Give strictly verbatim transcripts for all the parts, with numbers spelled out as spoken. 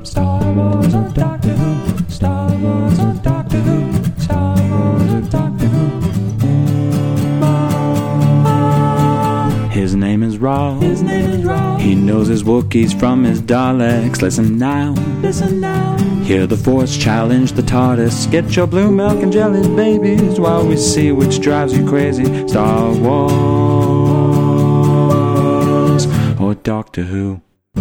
Star Wars or Doctor Who? Star Wars or Doctor Who? Star Wars or Doctor Who? His name is Rob. His name is Rob. He knows his Wookiees from his Daleks. Listen now. Listen now. Hear the Force challenge the TARDIS. Get your blue milk and jelly babies while we see which drives you crazy. Star Wars or Doctor Who.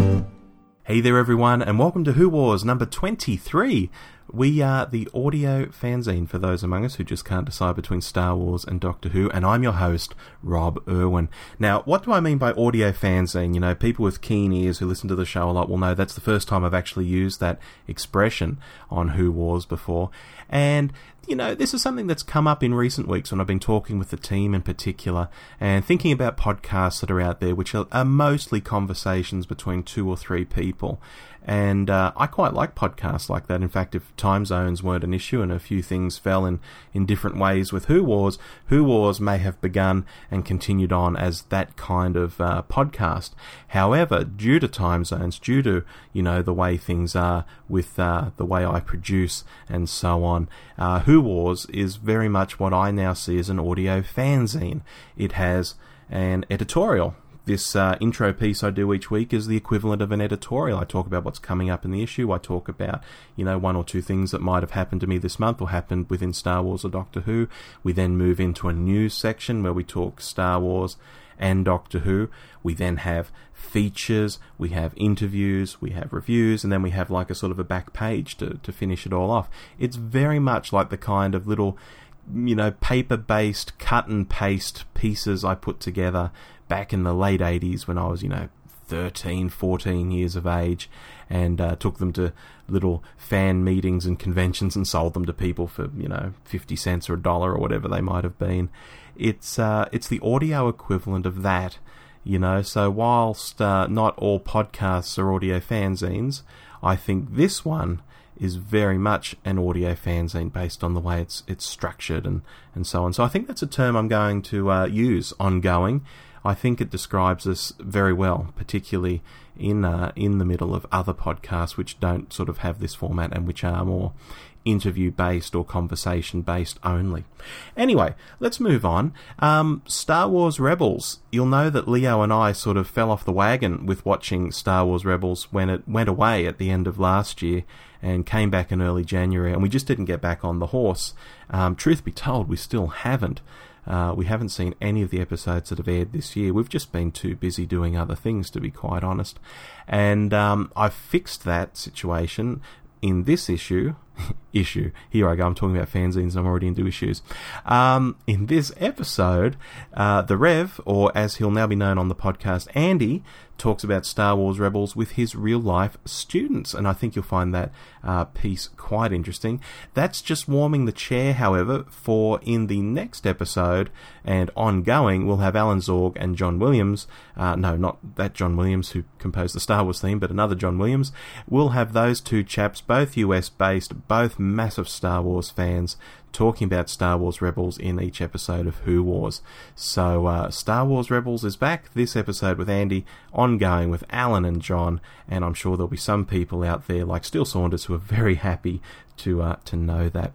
Hey there everyone, and welcome to Who Wars number twenty-three. We are the audio fanzine for those among us who just can't decide between Star Wars and Doctor Who, and I'm your host, Rob Irwin. Now, what do I mean by audio fanzine? You know, people with keen ears who listen to the show a lot will know that's the first time I've actually used that expression on Who Wars before. And, you know, this is something that's come up in recent weeks when I've been talking with the team in particular and thinking about podcasts that are out there, which are, are mostly conversations between two or three people. And uh, I quite like podcasts like that. In fact, if time zones weren't an issue and a few things fell in, in different ways with Who Wars, Who Wars may have begun and continued on as that kind of uh, podcast. However, due to time zones, due to, you know, the way things are with uh, the way I produce and so on, uh, Who Wars is very much what I now see as an audio fanzine. It has an editorial. This uh, intro piece I do each week is the equivalent of an editorial. I talk about what's coming up in the issue. I talk about, you know, one or two things that might have happened to me this month or happened within Star Wars or Doctor Who. We then move into a news section where we talk Star Wars and Doctor Who. We then have features, we have interviews, we have reviews, and then we have like a sort of a back page to, to finish it all off. It's very much like the kind of little, you know, paper-based cut and paste pieces I put together back in the late eighties when I was, you know, thirteen, fourteen years of age, and uh, took them to little fan meetings and conventions and sold them to people for, you know, fifty cents or a dollar or whatever they might have been. It's uh, it's the audio equivalent of that, you know, so whilst uh, not all podcasts are audio fanzines, I think this one is very much an audio fanzine based on the way it's it's structured and, and so on. So I think that's a term I'm going to uh, use ongoing. I think it describes us very well, particularly in uh, in the middle of other podcasts which don't sort of have this format and which are more interview-based or conversation-based only. Anyway, let's move on. Um, Star Wars Rebels. You'll know that Leo and I sort of fell off the wagon with watching Star Wars Rebels when it went away at the end of last year and came back in early January, and we just didn't get back on the horse. Um, truth be told, we still haven't. Uh, we haven't seen any of the episodes that have aired this year. We've just been too busy doing other things, to be quite honest. And um, I've fixed that situation in this issue. issue. Here I go. I'm talking about fanzines and I'm already into issues. Um, in this episode, uh, the Rev, or as he'll now be known on the podcast, Andy, talks about Star Wars Rebels with his real-life students, and I think you'll find that uh, piece quite interesting. That's just warming the chair, however, for in the next episode and ongoing, we'll have Alan Zorg and John Williams. Uh, no, not that John Williams who composed the Star Wars theme, but another John Williams. We'll have those two chaps, both U S-based, both massive Star Wars fans, talking about Star Wars Rebels in each episode of Who Wars. So uh, Star Wars Rebels is back this episode with Andy, ongoing with Alan and John, and I'm sure there'll be some people out there like Steele Saunders who are very happy to uh, to know that.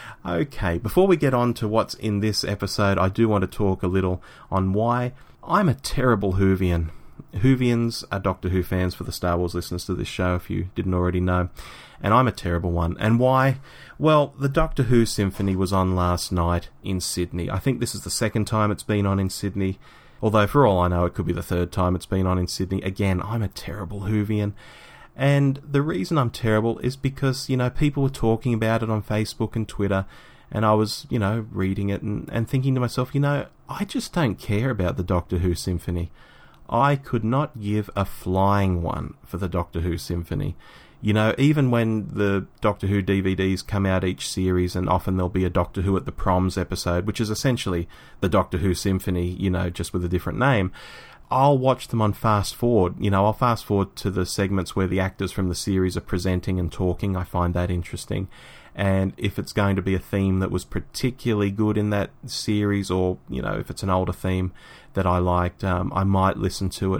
Okay, before we get on to what's in this episode, I do want to talk a little on why I'm a terrible Whovian. Whovians are Doctor Who fans for the Star Wars listeners to this show, if you didn't already know. And I'm a terrible one. And why? Well, the Doctor Who Symphony was on last night in Sydney. I think this is the second time it's been on in Sydney. Although, for all I know, it could be the third time it's been on in Sydney. Again, I'm a terrible Whovian. And the reason I'm terrible is because, you know, people were talking about it on Facebook and Twitter. And I was, you know, reading it and, and thinking to myself, you know, I just don't care about the Doctor Who Symphony. I could not give a flying one for the Doctor Who Symphony. You know, even when the Doctor Who D V Ds come out each series, and often there'll be a Doctor Who at the Proms episode, which is essentially the Doctor Who Symphony, you know, just with a different name, I'll watch them on fast forward. You know, I'll fast forward to the segments where the actors from the series are presenting and talking. I find that interesting. And if it's going to be a theme that was particularly good in that series, or, you know, if it's an older theme that I liked, um, I might listen to it.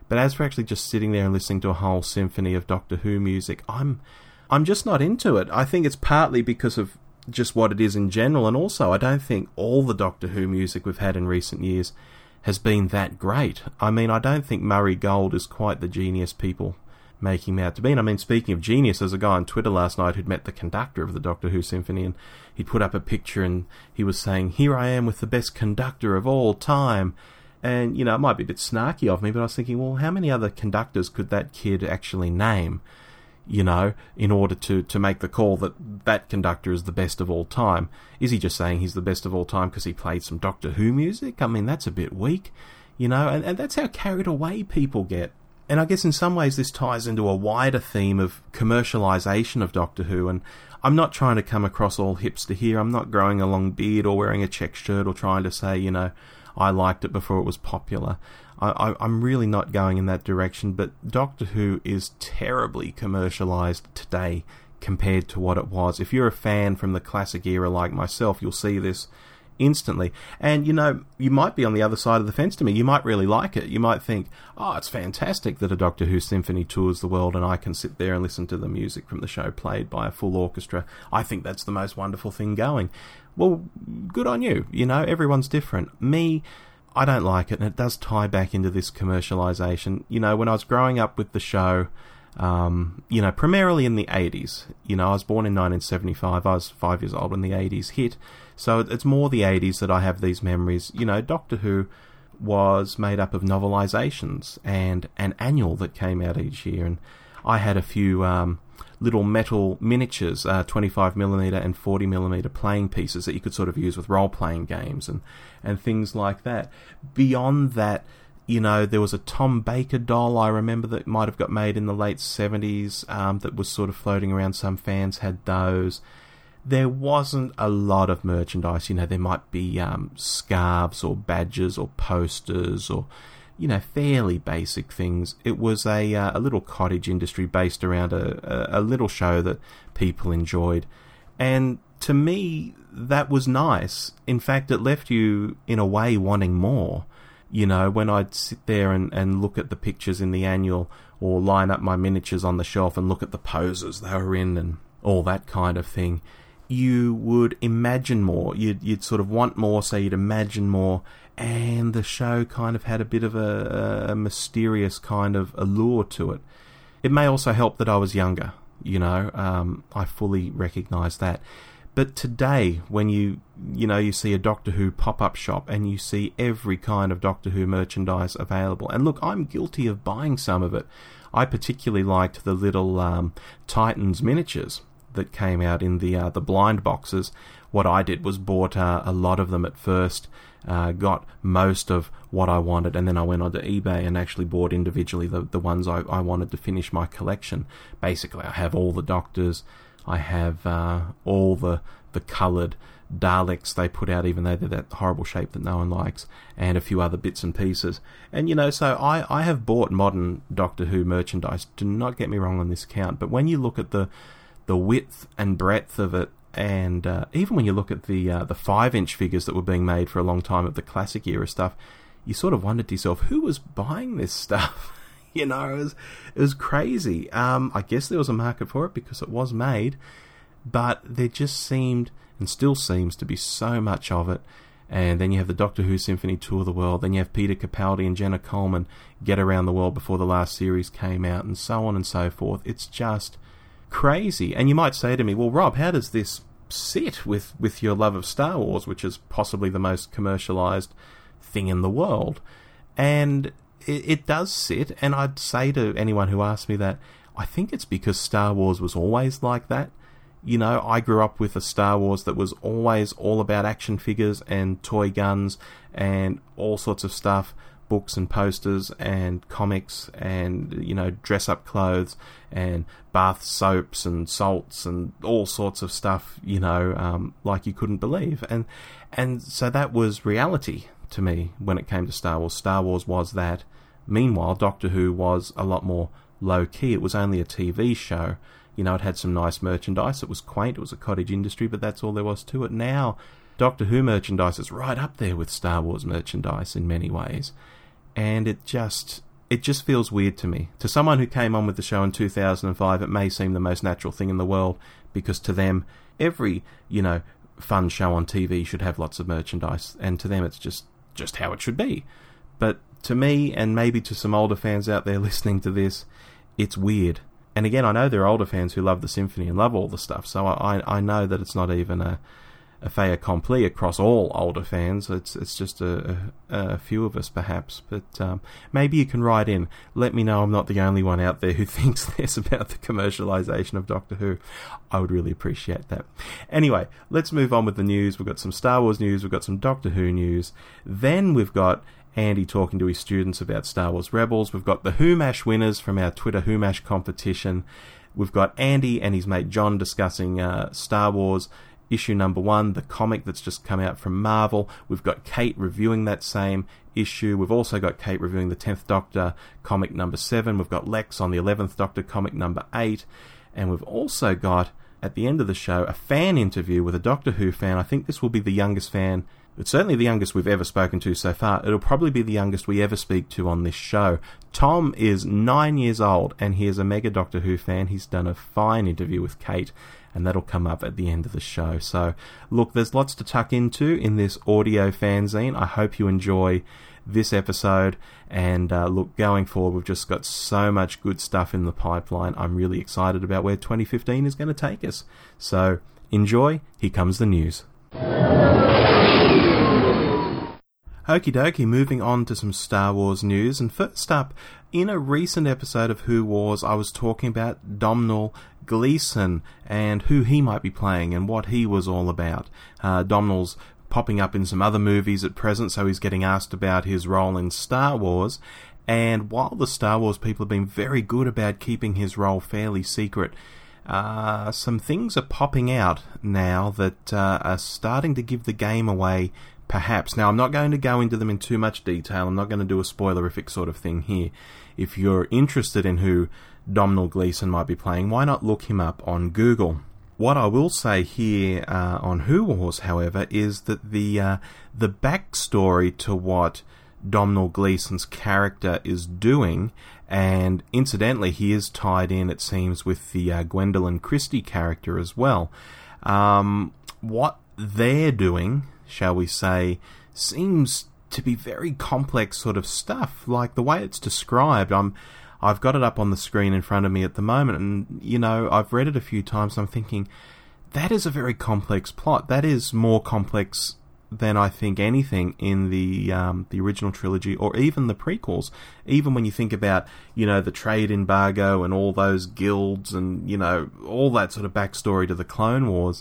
But as for actually just sitting there and listening to a whole symphony of Doctor Who music, I'm I'm just not into it. I think it's partly because of just what it is in general, and also I don't think all the Doctor Who music we've had in recent years has been that great. I mean, I don't think Murray Gold is quite the genius people making him out to be. And I mean, speaking of genius, there's a guy on Twitter last night who'd met the conductor of the Doctor Who symphony, and he put up a picture and he was saying, "Here I am with the best conductor of all time." And, you know, it might be a bit snarky of me, but I was thinking, well, how many other conductors could that kid actually name, you know, in order to, to make the call that that conductor is the best of all time? Is he just saying he's the best of all time because he played some Doctor Who music? I mean, that's a bit weak, you know, and, and that's how carried away people get. And I guess in some ways this ties into a wider theme of commercialisation of Doctor Who, and I'm not trying to come across all hipster here. I'm not growing a long beard or wearing a check shirt or trying to say, you know, I liked it before it was popular. I, I, I'm really not going in that direction, but Doctor Who is terribly commercialised today compared to what it was. If you're a fan from the classic era like myself, you'll see this instantly. And, you know, you might be on the other side of the fence to me. You might really like it. You might think, oh, it's fantastic that a Doctor Who symphony tours the world and I can sit there and listen to the music from the show played by a full orchestra. I think that's the most wonderful thing going. Well, good on you. You know, everyone's different. Me, I don't like it, and it does tie back into this commercialisation. You know, when I was growing up with the show, um, you know, primarily in the eighties, you know, I was born in nineteen seventy-five, I was five years old when the eighties hit, so it's more the eighties that I have these memories. You know, Doctor Who was made up of novelisations and an annual that came out each year, and I had a few um, little metal miniatures, uh, twenty-five millimeter and forty millimeter playing pieces that you could sort of use with role-playing games and, and things like that. Beyond that, you know, there was a Tom Baker doll I remember that might have got made in the late seventies um, that was sort of floating around. Some fans had those. There wasn't a lot of merchandise. You know, there might be um, scarves or badges or posters or, you know, fairly basic things. It was a uh, a little cottage industry based around a, a, a little show that people enjoyed. And to me, that was nice. In fact, it left you, in a way, wanting more. You know, when I'd sit there and, and look at the pictures in the annual or line up my miniatures on the shelf and look at the poses they were in and all that kind of thing, you would imagine more. You'd, you'd sort of want more, so you'd imagine more. And the show kind of had a bit of a, a mysterious kind of allure to it. It may also help that I was younger, you know, um, I fully recognise that. But today, when you, you know, you see a Doctor Who pop-up shop and you see every kind of Doctor Who merchandise available, and look, I'm guilty of buying some of it. I particularly liked the little um, Titans miniatures that came out in the uh, the blind boxes. What I did was bought uh, a lot of them at first, uh, got most of what I wanted, and then I went onto eBay and actually bought individually the, the ones I, I wanted to finish my collection. Basically, I have all the Doctors, I have uh, all the, the coloured Daleks they put out, even though they're that horrible shape that no one likes, and a few other bits and pieces. And, you know, so I, I have bought modern Doctor Who merchandise, do not get me wrong on this count, but when you look at the the width and breadth of it, and uh, even when you look at the uh, the five-inch figures that were being made for a long time of the classic era stuff, you sort of wondered to yourself, who was buying this stuff? You know, it was, it was crazy. Um, I guess there was a market for it because it was made, but there just seemed, and still seems to be, so much of it. And then you have the Doctor Who Symphony tour the world, then you have Peter Capaldi and Jenna Coleman get around the world before the last series came out, and so on and so forth. It's just crazy. And you might say to me, well, Rob, how does this sit with, with your love of Star Wars, which is possibly the most commercialised thing in the world? And it, it does sit, and I'd say to anyone who asks me that, I think it's because Star Wars was always like that. You know, I grew up with a Star Wars that was always all about action figures and toy guns and all sorts of stuff, books and posters and comics and, you know, dress-up clothes and bath soaps and salts and all sorts of stuff, you know, um, like you couldn't believe. And and so that was reality to me when it came to Star Wars. Star Wars was that. Meanwhile, Doctor Who was a lot more low-key. It was only a T V show. You know, it had some nice merchandise. It was quaint. It was a cottage industry, but that's all there was to it. Now, Doctor Who merchandise is right up there with Star Wars merchandise in many ways. And it just, it just feels weird to me. To someone who came on with the show in two thousand five, it may seem the most natural thing in the world, because to them, every, you know, fun show on T V should have lots of merchandise, and to them it's just, just how it should be. But to me, and maybe to some older fans out there listening to this, it's weird. And again, I know there are older fans who love the symphony and love all the stuff, so I, I know that it's not even a, a fait accompli across all older fans. It's it's just a, a, a few of us, perhaps. But um, maybe you can write in. Let me know I'm not the only one out there who thinks this about the commercialisation of Doctor Who. I would really appreciate that. Anyway, let's move on with the news. We've got some Star Wars news, we've got some Doctor Who news. Then we've got Andy talking to his students about Star Wars Rebels. We've got the Whomash winners from our Twitter Whomash competition. We've got Andy and his mate John discussing uh, Star Wars issue number one, the comic that's just come out from Marvel. We've got Kate reviewing that same issue. We've also got Kate reviewing the tenth Doctor comic number seven. We've got Lex on the eleventh Doctor comic number eight. And we've also got, at the end of the show, a fan interview with a Doctor Who fan. I think this will be the youngest fan. It's certainly the youngest we've ever spoken to so far. It'll probably be the youngest we ever speak to on this show. Tom is nine years old, and he is a mega Doctor Who fan. He's done a fine interview with Kate, and that'll come up at the end of the show. So, look, there's lots to tuck into in this audio fanzine. I hope you enjoy this episode, and uh, look, going forward, we've just got so much good stuff in the pipeline. I'm really excited about where twenty fifteen is going to take us. So, enjoy. Here comes the news. Okie dokie, moving on to some Star Wars news. And first up, in a recent episode of Who Wars, I was talking about Domhnall Gleeson and who he might be playing and what he was all about. Uh, Domhnall's popping up in some other movies at present, so he's getting asked about his role in Star Wars. And while the Star Wars people have been very good about keeping his role fairly secret, uh, some things are popping out now that uh, are starting to give the game away. Perhaps. Now, I'm not going to go into them in too much detail. I'm not going to do a spoilerific sort of thing here. If you're interested in who Domhnall Gleeson might be playing, why not look him up on Google? What I will say here uh, on Who Wars, however, is that the uh, the backstory to what Domhnall Gleeson's character is doing, and incidentally, he is tied in, it seems, with the uh, Gwendoline Christie character as well. Um, what they're doing, shall we say, seems to be very complex sort of stuff. Like the way it's described, I'm, I've got it up on the screen in front of me at the moment, and, you know, I've read it a few times, and I'm thinking, that is a very complex plot. That is more complex than I think anything in the um, the original trilogy, or even the prequels. Even when you think about, you know, the trade embargo and all those guilds and, you know, all that sort of backstory to the Clone Wars,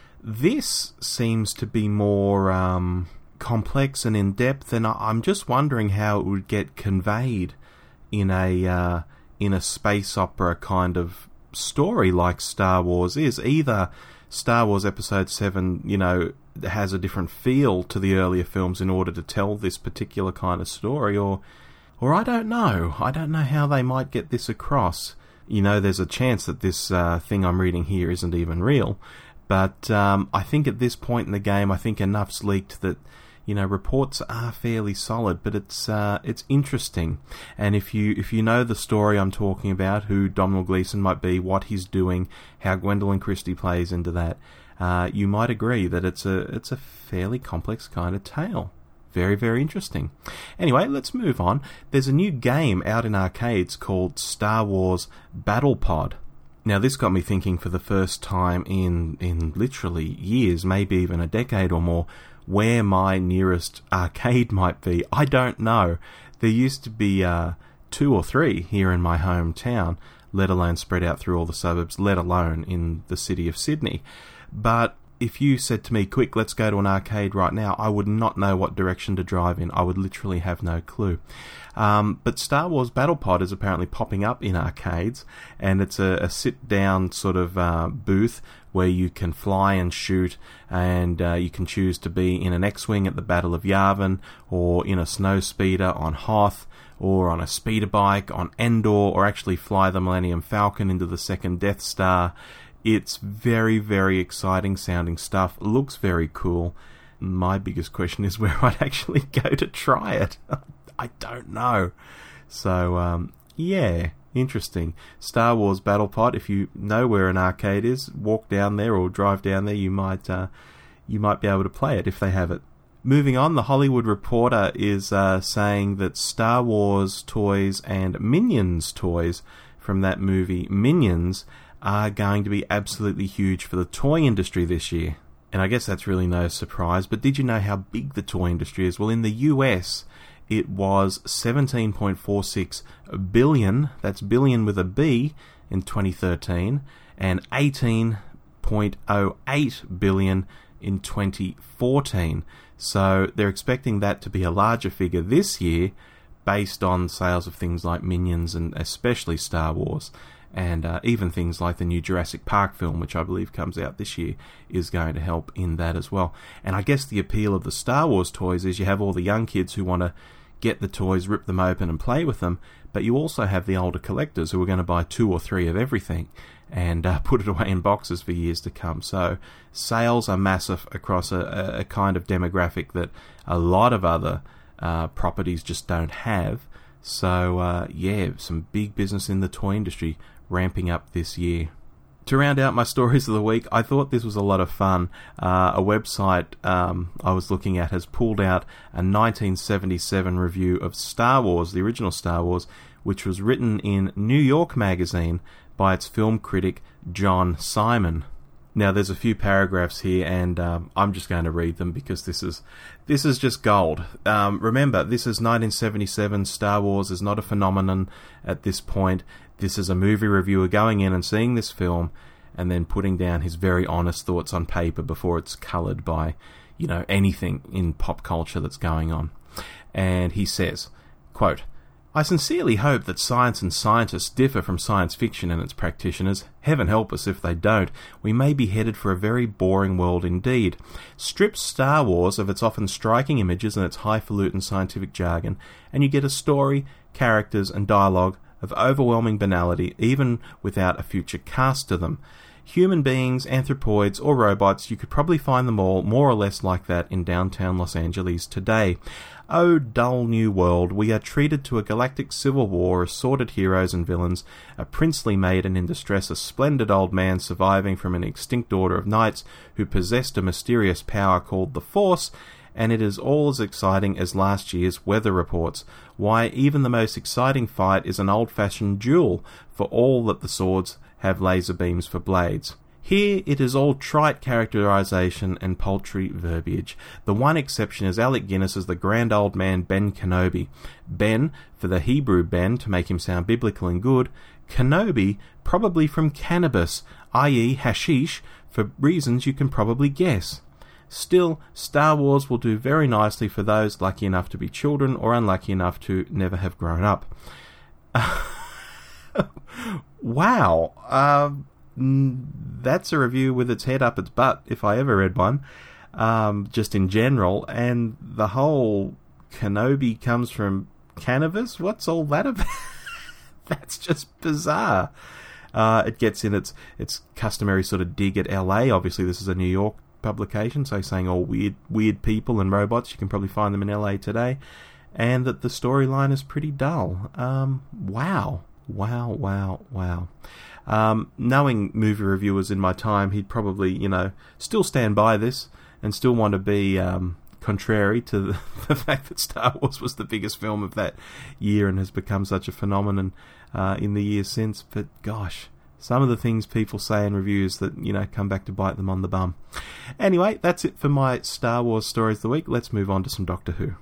this seems to be more um, complex and in-depth, and I'm just wondering how it would get conveyed in a uh, in a space opera kind of story like Star Wars is. Either Star Wars Episode seven, you know, has a different feel to the earlier films in order to tell this particular kind of story, or or I don't know. I don't know how they might get this across. You know, there's a chance that this uh, thing I'm reading here isn't even real. But um, I think at this point in the game, I think enough's leaked that, you know, reports are fairly solid, but it's uh, it's interesting. And if you if you know the story I'm talking about, who Domhnall Gleeson might be, what he's doing, how Gwendoline Christie plays into that, uh, you might agree that it's a it's a fairly complex kind of tale. Very, very interesting. Anyway, let's move on. There's a new game out in arcades called Star Wars Battle Pod. Now, this got me thinking for the first time in, in literally years, maybe even a decade or more, where my nearest arcade might be. I don't know. There used to be uh, two or three here in my hometown, let alone spread out through all the suburbs, let alone in the city of Sydney. But if you said to me, quick, let's go to an arcade right now, I would not know what direction to drive in. I would literally have no clue. Um, but Star Wars Battle Pod is apparently popping up in arcades, and it's a, a sit-down sort of uh, booth where you can fly and shoot, and uh, you can choose to be in an X-Wing at the Battle of Yavin, or in a snowspeeder on Hoth, or on a speeder bike on Endor, or actually fly the Millennium Falcon into the second Death Star. It's very, very exciting sounding stuff. It looks very cool. My biggest question is where I'd actually go to try it. I don't know. So, um, yeah, interesting. Star Wars Battle Pod, if you know where an arcade is, walk down there or drive down there, you might uh, you might be able to play it if they have it. Moving on, The Hollywood Reporter is uh, saying that Star Wars toys and Minions toys from that movie Minions are going to be absolutely huge for the toy industry this year. And I guess that's really no surprise, but did you know how big the toy industry is? Well, in the U S, it was seventeen point four six billion, that's billion with a B, in twenty thirteen, and eighteen point oh eight billion in twenty fourteen. So they're expecting that to be a larger figure this year based on sales of things like Minions and especially Star Wars. And uh, even things like the new Jurassic Park film, which I believe comes out this year, is going to help in that as well. And I guess the appeal of the Star Wars toys is you have all the young kids who want to get the toys, rip them open and play with them, but you also have the older collectors who are going to buy two or three of everything and uh, put it away in boxes for years to come. So sales are massive across a, a kind of demographic that a lot of other uh, properties just don't have. So, uh, yeah, some big business in the toy industry ramping up this year. To round out my stories of the week, I thought this was a lot of fun. Uh, a website um, I was looking at has pulled out a nineteen seventy-seven review of Star Wars, the original Star Wars, which was written in New York Magazine by its film critic, John Simon. Now, there's a few paragraphs here, and um, I'm just going to read them because this is this is just gold. Um, remember, this is nineteen seventy-seven. Star Wars is not a phenomenon at this point. This is a movie reviewer going in and seeing this film and then putting down his very honest thoughts on paper before it's coloured by, you know, anything in pop culture that's going on. And he says, quote, "I sincerely hope that science and scientists differ from science fiction and its practitioners. Heaven help us if they don't. We may be headed for a very boring world indeed. Strip Star Wars of its often striking images and its highfalutin scientific jargon, and you get a story, characters, and dialogue of overwhelming banality, even without a future cast to them. Human beings, anthropoids, or robots, you could probably find them all more or less like that in downtown Los Angeles today. Oh, dull new world, we are treated to a galactic civil war, assorted heroes and villains, a princely maiden in distress, a splendid old man surviving from an extinct order of knights who possessed a mysterious power called the Force, and it is all as exciting as last year's weather reports. Why, even the most exciting fight is an old-fashioned duel, for all that the swords have laser beams for blades. Here it is all trite characterization and paltry verbiage. The one exception is Alec Guinness as the grand old man Ben Kenobi. Ben, for the Hebrew Ben, to make him sound biblical and good. Kenobi, probably from cannabis, that is hashish, for reasons you can probably guess. Still, Star Wars will do very nicely for those lucky enough to be children or unlucky enough to never have grown up." Wow. Um, that's a review with its head up its butt, if I ever read one, um, just in general. And the whole Kenobi comes from cannabis? What's all that about? That's just bizarre. Uh, it gets in its, its customary sort of dig at L A. Obviously, this is a New York publication, so saying all weird weird people and robots, you can probably find them in L A today, and that the storyline is pretty dull. Um, wow. Wow, wow, wow. Um, knowing movie reviewers in my time, he'd probably, you know, still stand by this and still want to be um, contrary to the, the fact that Star Wars was the biggest film of that year and has become such a phenomenon uh, in the years since. But gosh, some of the things people say in reviews that, you know, come back to bite them on the bum. Anyway, that's it for my Star Wars stories of the week. Let's move on to some Doctor Who.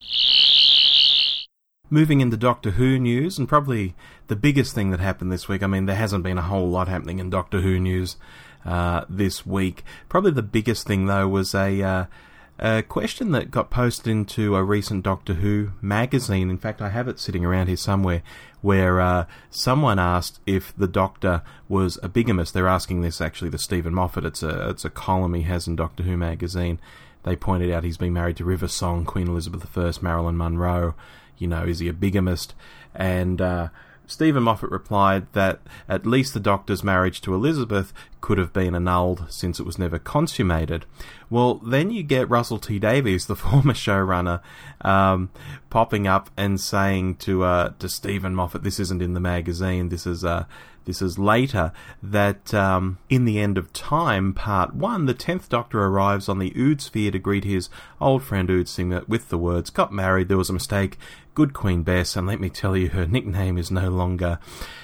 Moving into Doctor Who news, and probably the biggest thing that happened this week, I mean, there hasn't been a whole lot happening in Doctor Who news uh, this week. Probably the biggest thing, though, was a, uh, a question that got posted into a recent Doctor Who magazine. In fact, I have it sitting around here somewhere, where uh, someone asked if the Doctor was a bigamist. They're asking this, actually, to Stephen Moffat. It's a, it's a column he has in Doctor Who magazine. They pointed out he's been married to River Song, Queen Elizabeth the First, Marilyn Monroe. You know, is he a bigamist? And uh, Stephen Moffat replied that at least the Doctor's marriage to Elizabeth could have been annulled since it was never consummated. Well, then you get Russell T Davies, the former showrunner, um, popping up and saying to uh, to Stephen Moffat, this isn't in the magazine, this is uh, this is later, that um, in The End of Time, Part one, the tenth Doctor arrives on the Ood sphere to greet his old friend Oodsinger with the words, got married, there was a mistake, good Queen Bess, and let me tell you, her nickname is no longer...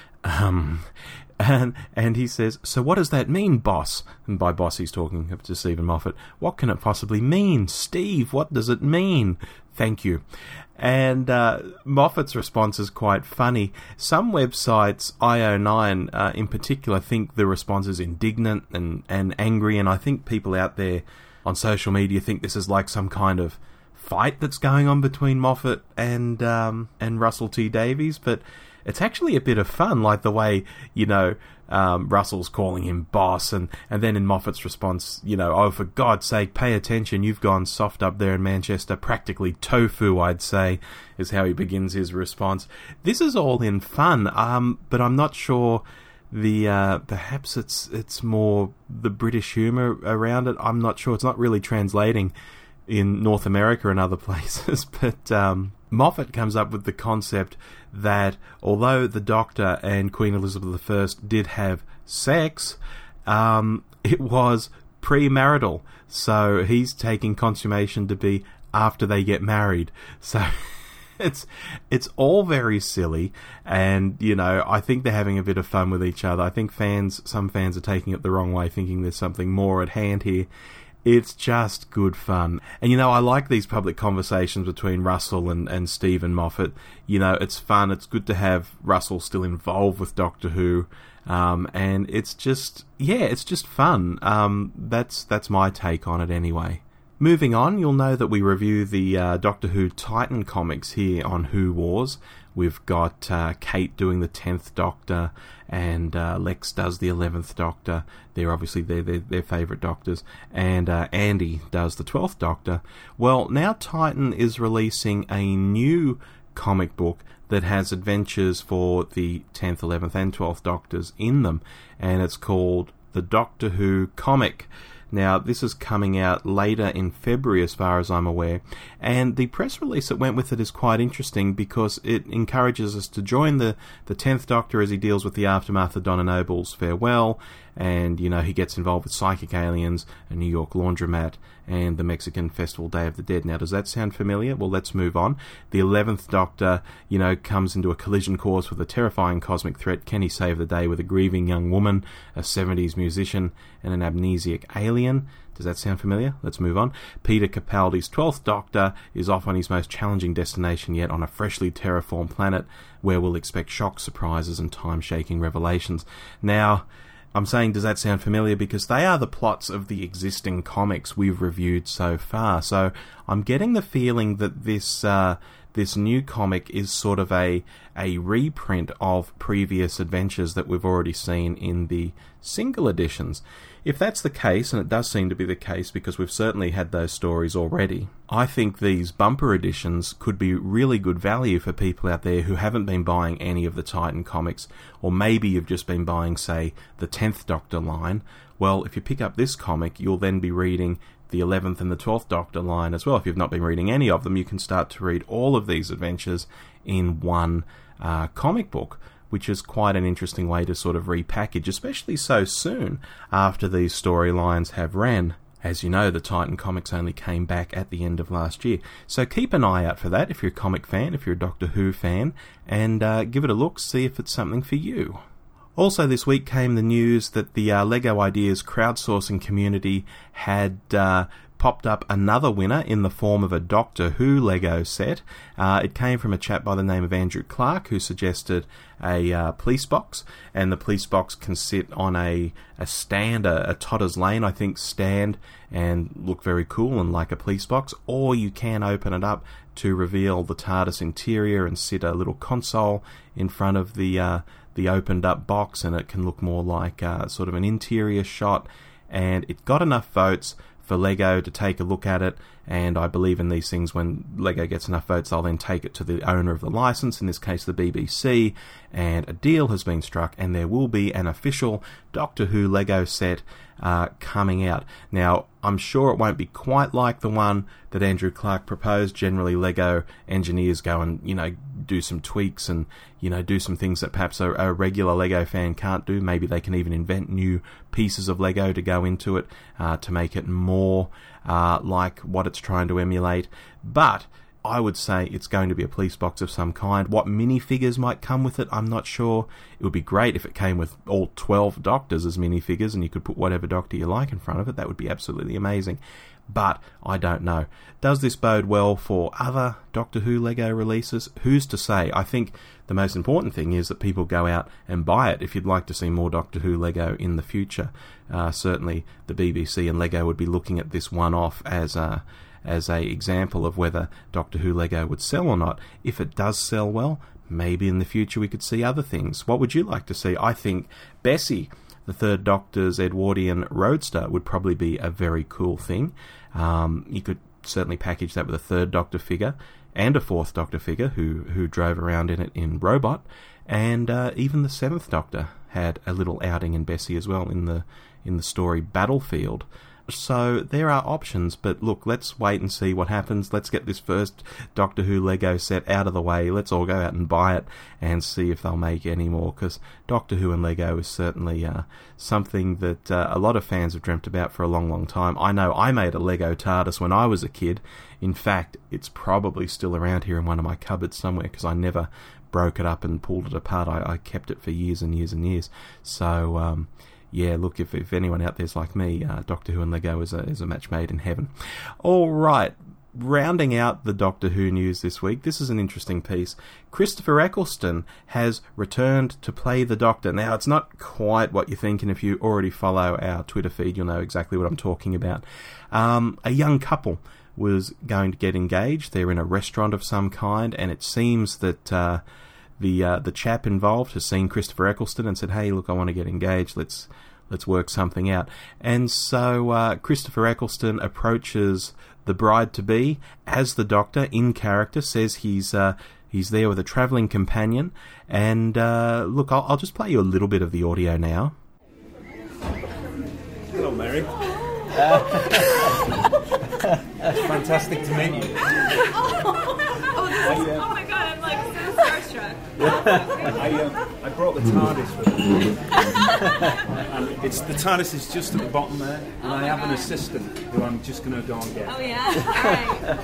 Um... And and he says, so what does that mean, boss? And by boss, he's talking to Stephen Moffat. What can it possibly mean? Steve, what does it mean? Thank you. And uh, Moffat's response is quite funny. Some websites, I O nine uh, in particular, think the response is indignant and, and angry, and I think people out there on social media think this is like some kind of fight that's going on between Moffat and um, and Russell T Davies, but it's actually a bit of fun, like the way, you know, um, Russell's calling him boss, and, and then in Moffat's response, you know, oh, for God's sake, pay attention, you've gone soft up there in Manchester, practically tofu, I'd say, is how he begins his response. This is all in fun, um, but I'm not sure the, uh, perhaps it's, it's more the British humour around it. I'm not sure, it's not really translating in North America and other places, but um, Moffat comes up with the concept that although the Doctor and Queen Elizabeth the First did have sex, um, it was premarital, so he's taking consummation to be after they get married. So it's it's all very silly, and you know, I think they're having a bit of fun with each other. I think fans, some fans are taking it the wrong way, thinking there's something more at hand here. It's just good fun. And, you know, I like these public conversations between Russell and, and Stephen Moffat. You know, it's fun. It's good to have Russell still involved with Doctor Who. Um, and it's just, yeah, it's just fun. Um, that's that's my take on it anyway. Moving on, you'll know that we review the uh, Doctor Who Titan comics here on Who Wars. We've got uh, Kate doing the tenth Doctor, and uh, Lex does the eleventh Doctor. They're obviously their their, their favourite Doctors. And uh, Andy does the twelfth Doctor. Well, now Titan is releasing a new comic book that has adventures for the tenth, eleventh and twelfth Doctors in them. And it's called The Doctor Who Comic. Now, this is coming out later in February, as far as I'm aware, and the press release that went with it is quite interesting because it encourages us to join the, the tenth Doctor as he deals with the aftermath of Donna Noble's farewell, and, you know, he gets involved with psychic aliens, a New York laundromat, and the Mexican festival Day of the Dead. Now, does that sound familiar? Well, let's move on. The eleventh Doctor, you know, comes into a collision course with a terrifying cosmic threat. Can he save the day with a grieving young woman, a seventies musician, and an amnesiac alien? Does that sound familiar? Let's move on. Peter Capaldi's twelfth Doctor is off on his most challenging destination yet, on a freshly terraformed planet where we'll expect shock, surprises, and time-shaking revelations. Now, I'm saying, does that sound familiar? Because they are the plots of the existing comics we've reviewed so far. So I'm getting the feeling that this uh, this new comic is sort of a a reprint of previous adventures that we've already seen in the single editions. If that's the case, and it does seem to be the case because we've certainly had those stories already, I think these bumper editions could be really good value for people out there who haven't been buying any of the Titan comics, or maybe you've just been buying, say, the tenth Doctor line. Well, if you pick up this comic, you'll then be reading the eleventh and the twelfth Doctor line as well. If you've not been reading any of them, you can start to read all of these adventures in one uh, comic book, which is quite an interesting way to sort of repackage, especially so soon after these storylines have ran. As you know, the Titan comics only came back at the end of last year. So keep an eye out for that if you're a comic fan, if you're a Doctor Who fan, and uh, give it a look, see if it's something for you. Also this week came the news that the uh, LEGO Ideas crowdsourcing community had uh, popped up another winner in the form of a Doctor Who Lego set. Uh, it came from a chap by the name of Andrew Clark, who suggested a uh, police box, and the police box can sit on a, a stand, a, a Totter's Lane, I think, stand, and look very cool and like a police box, or you can open it up to reveal the TARDIS interior and sit a little console in front of the uh, the opened up box, and it can look more like uh, sort of an interior shot. And it got enough votes for Lego to take a look at it, and I believe in these things. When Lego gets enough votes, they'll then take it to the owner of the license, in this case the B B C, and a deal has been struck, and there will be an official Doctor Who Lego set uh, coming out. Now, I'm sure it won't be quite like the one that Andrew Clark proposed. Generally, Lego engineers go and, you know, do some tweaks and, you know, do some things that perhaps a, a regular Lego fan can't do. Maybe they can even invent new pieces of Lego to go into it uh, to make it more uh, like what it's trying to emulate. But I would say it's going to be a police box of some kind. What minifigures might come with it, I'm not sure. It would be great if it came with all twelve Doctors as minifigures and you could put whatever Doctor you like in front of it. That would be absolutely amazing. But I don't know. Does this bode well for other Doctor Who Lego releases? Who's to say? I think the most important thing is that people go out and buy it if you'd like to see more Doctor Who Lego in the future. Uh, certainly the B B C and Lego would be looking at this one-off as a as a example of whether Doctor Who Lego would sell or not. If it does sell well, maybe in the future we could see other things. What would you like to see? I think Bessie, the Third Doctor's Edwardian Roadster, would probably be a very cool thing. Um, you could certainly package that with a Third Doctor figure and a Fourth Doctor figure who, who drove around in it in Robot, and uh, even the Seventh Doctor had a little outing in Bessie as well in the in the story Battlefield. So there are options, but look, let's wait and see what happens. Let's get this first Doctor Who Lego set out of the way. Let's all go out and buy it and see if they'll make any more, because Doctor Who and Lego is certainly uh, something that uh, a lot of fans have dreamt about for a long, long time. I know I made a Lego TARDIS when I was a kid. In fact, it's probably still around here in one of my cupboards somewhere, because I never broke it up and pulled it apart. I, I kept it for years and years and years. So, um... yeah, look, if, if anyone out there's like me, uh, Doctor Who and Lego is a, is a match made in heaven. All right, rounding out the Doctor Who news this week, this is an interesting piece. Christopher Eccleston has returned to play the Doctor. Now, it's not quite what you think, and if you already follow our Twitter feed, you'll know exactly what I'm talking about. Um, a young couple was going to get engaged. They're in a restaurant of some kind, and it seems that... Uh, The uh, the chap involved has seen Christopher Eccleston and said, "Hey, look, I want to get engaged. Let's let's work something out." And so uh, Christopher Eccleston approaches the bride-to-be as the Doctor in character. Says he's uh, he's there with a travelling companion. And uh, look, I'll, I'll just play you a little bit of the audio now. Hello, Mary. Uh, it's fantastic to meet you. Oh, this is, oh my God, I'm like so starstruck. I, um, I brought the TARDIS with me. And it's, the TARDIS is just at the bottom there, and oh I have God. an assistant who I'm just going to go and get. Oh, yeah?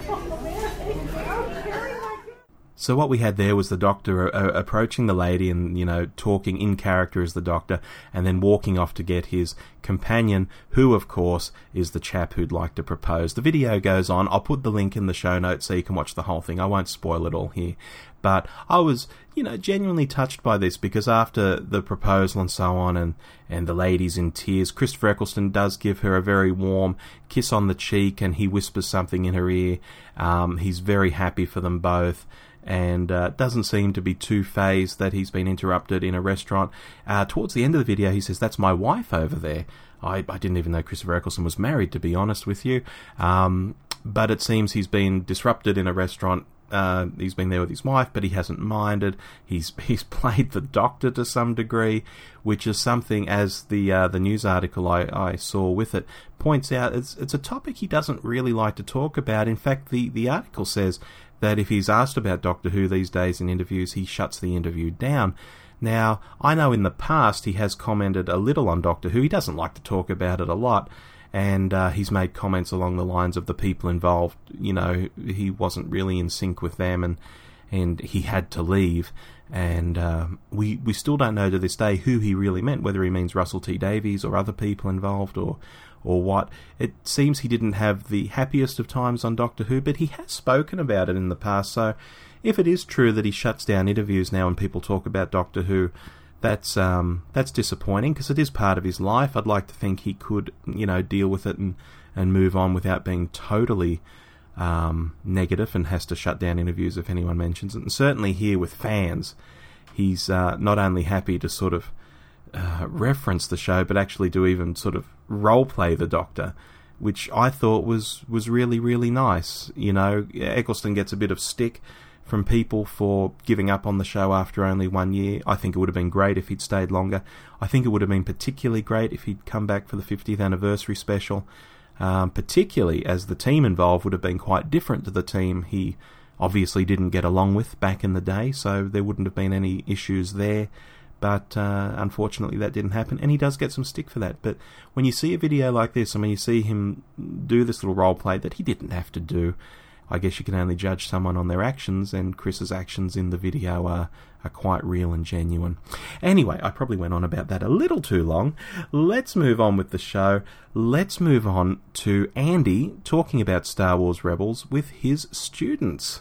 All right. So what we had there was the Doctor uh, approaching the lady and, you know, talking in character as the Doctor, and then walking off to get his companion, who, of course, is the chap who'd like to propose. The video goes on. I'll put the link in the show notes so you can watch the whole thing. I won't spoil it all here. But I was, you know, genuinely touched by this, because after the proposal and so on, and, and the lady's in tears, Christopher Eccleston does give her a very warm kiss on the cheek, and he whispers something in her ear. Um, he's very happy for them both, and uh, doesn't seem to be too fazed that he's been interrupted in a restaurant. Uh, towards the end of the video, he says, "That's my wife over there." I, I didn't even know Christopher Eccleston was married, to be honest with you. Um, but it seems he's been disrupted in a restaurant. Uh, he's been there with his wife, but he hasn't minded. He's he's played the Doctor to some degree, which is something, as the uh, the news article I, I saw with it points out, it's it's a topic he doesn't really like to talk about. In fact, the, the article says that if he's asked about Doctor Who these days in interviews, he shuts the interview down. Now, I know in the past he has commented a little on Doctor Who. He doesn't like to talk about it a lot. And uh, he's made comments along the lines of the people involved, you know, he wasn't really in sync with them, and and he had to leave. And uh, we we still don't know to this day who he really meant, whether he means Russell T Davies or other people involved, or or what. It seems he didn't have the happiest of times on Doctor Who, but he has spoken about it in the past. So if it is true that he shuts down interviews now when people talk about Doctor Who, That's um that's disappointing, because it is part of his life. I'd like to think he could, you know, deal with it and, and move on without being totally um, negative and has to shut down interviews if anyone mentions it. And certainly here with fans, he's uh, not only happy to sort of uh, reference the show, but actually to even sort of role play the Doctor which I thought was, was really, really nice. You know, Eccleston gets a bit of stick from people for giving up on the show after only one year. I think it would have been great if he'd stayed longer. I think it would have been particularly great if he'd come back for the fiftieth anniversary special, um, particularly as the team involved would have been quite different to the team he obviously didn't get along with back in the day, so there wouldn't have been any issues there. But uh, unfortunately that didn't happen, and he does get some stick for that. But when you see a video like this, I mean, you see him do this little role play that he didn't have to do. I guess you can only judge someone on their actions, and Chris's actions in the video are, are quite real and genuine. Anyway, I probably went on about that a little too long. Let's move on with the show. Let's move on to Andy talking about Star Wars Rebels with his students.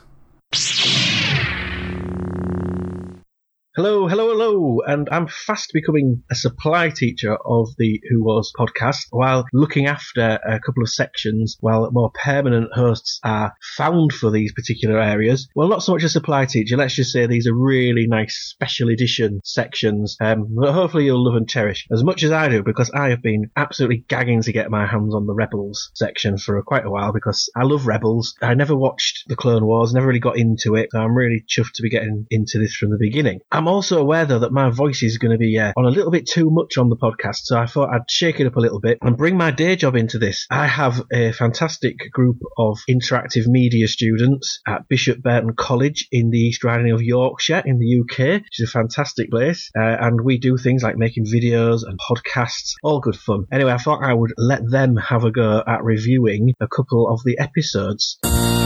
Hello, hello, hello, and I'm fast becoming a supply teacher of the Who Was podcast while looking after a couple of sections while more permanent hosts are found for these particular areas. Well, not so much a supply teacher, let's just say these are really nice special edition sections um, that hopefully you'll love and cherish as much as I do, because I have been absolutely gagging to get my hands on the Rebels section for quite a while because I love Rebels. I never watched the Clone Wars, never really got into it, so I'm really chuffed to be getting into this from the beginning. I'm also aware, though, that my voice is going to be uh, on a little bit too much on the podcast, so I thought I'd shake it up a little bit and bring my day job into this. I have a fantastic group of interactive media students at Bishop Burton College in the East Riding of Yorkshire in the U K, which is a fantastic place, uh, and we do things like making videos and podcasts, all good fun. Anyway, I thought I would let them have a go at reviewing a couple of the episodes.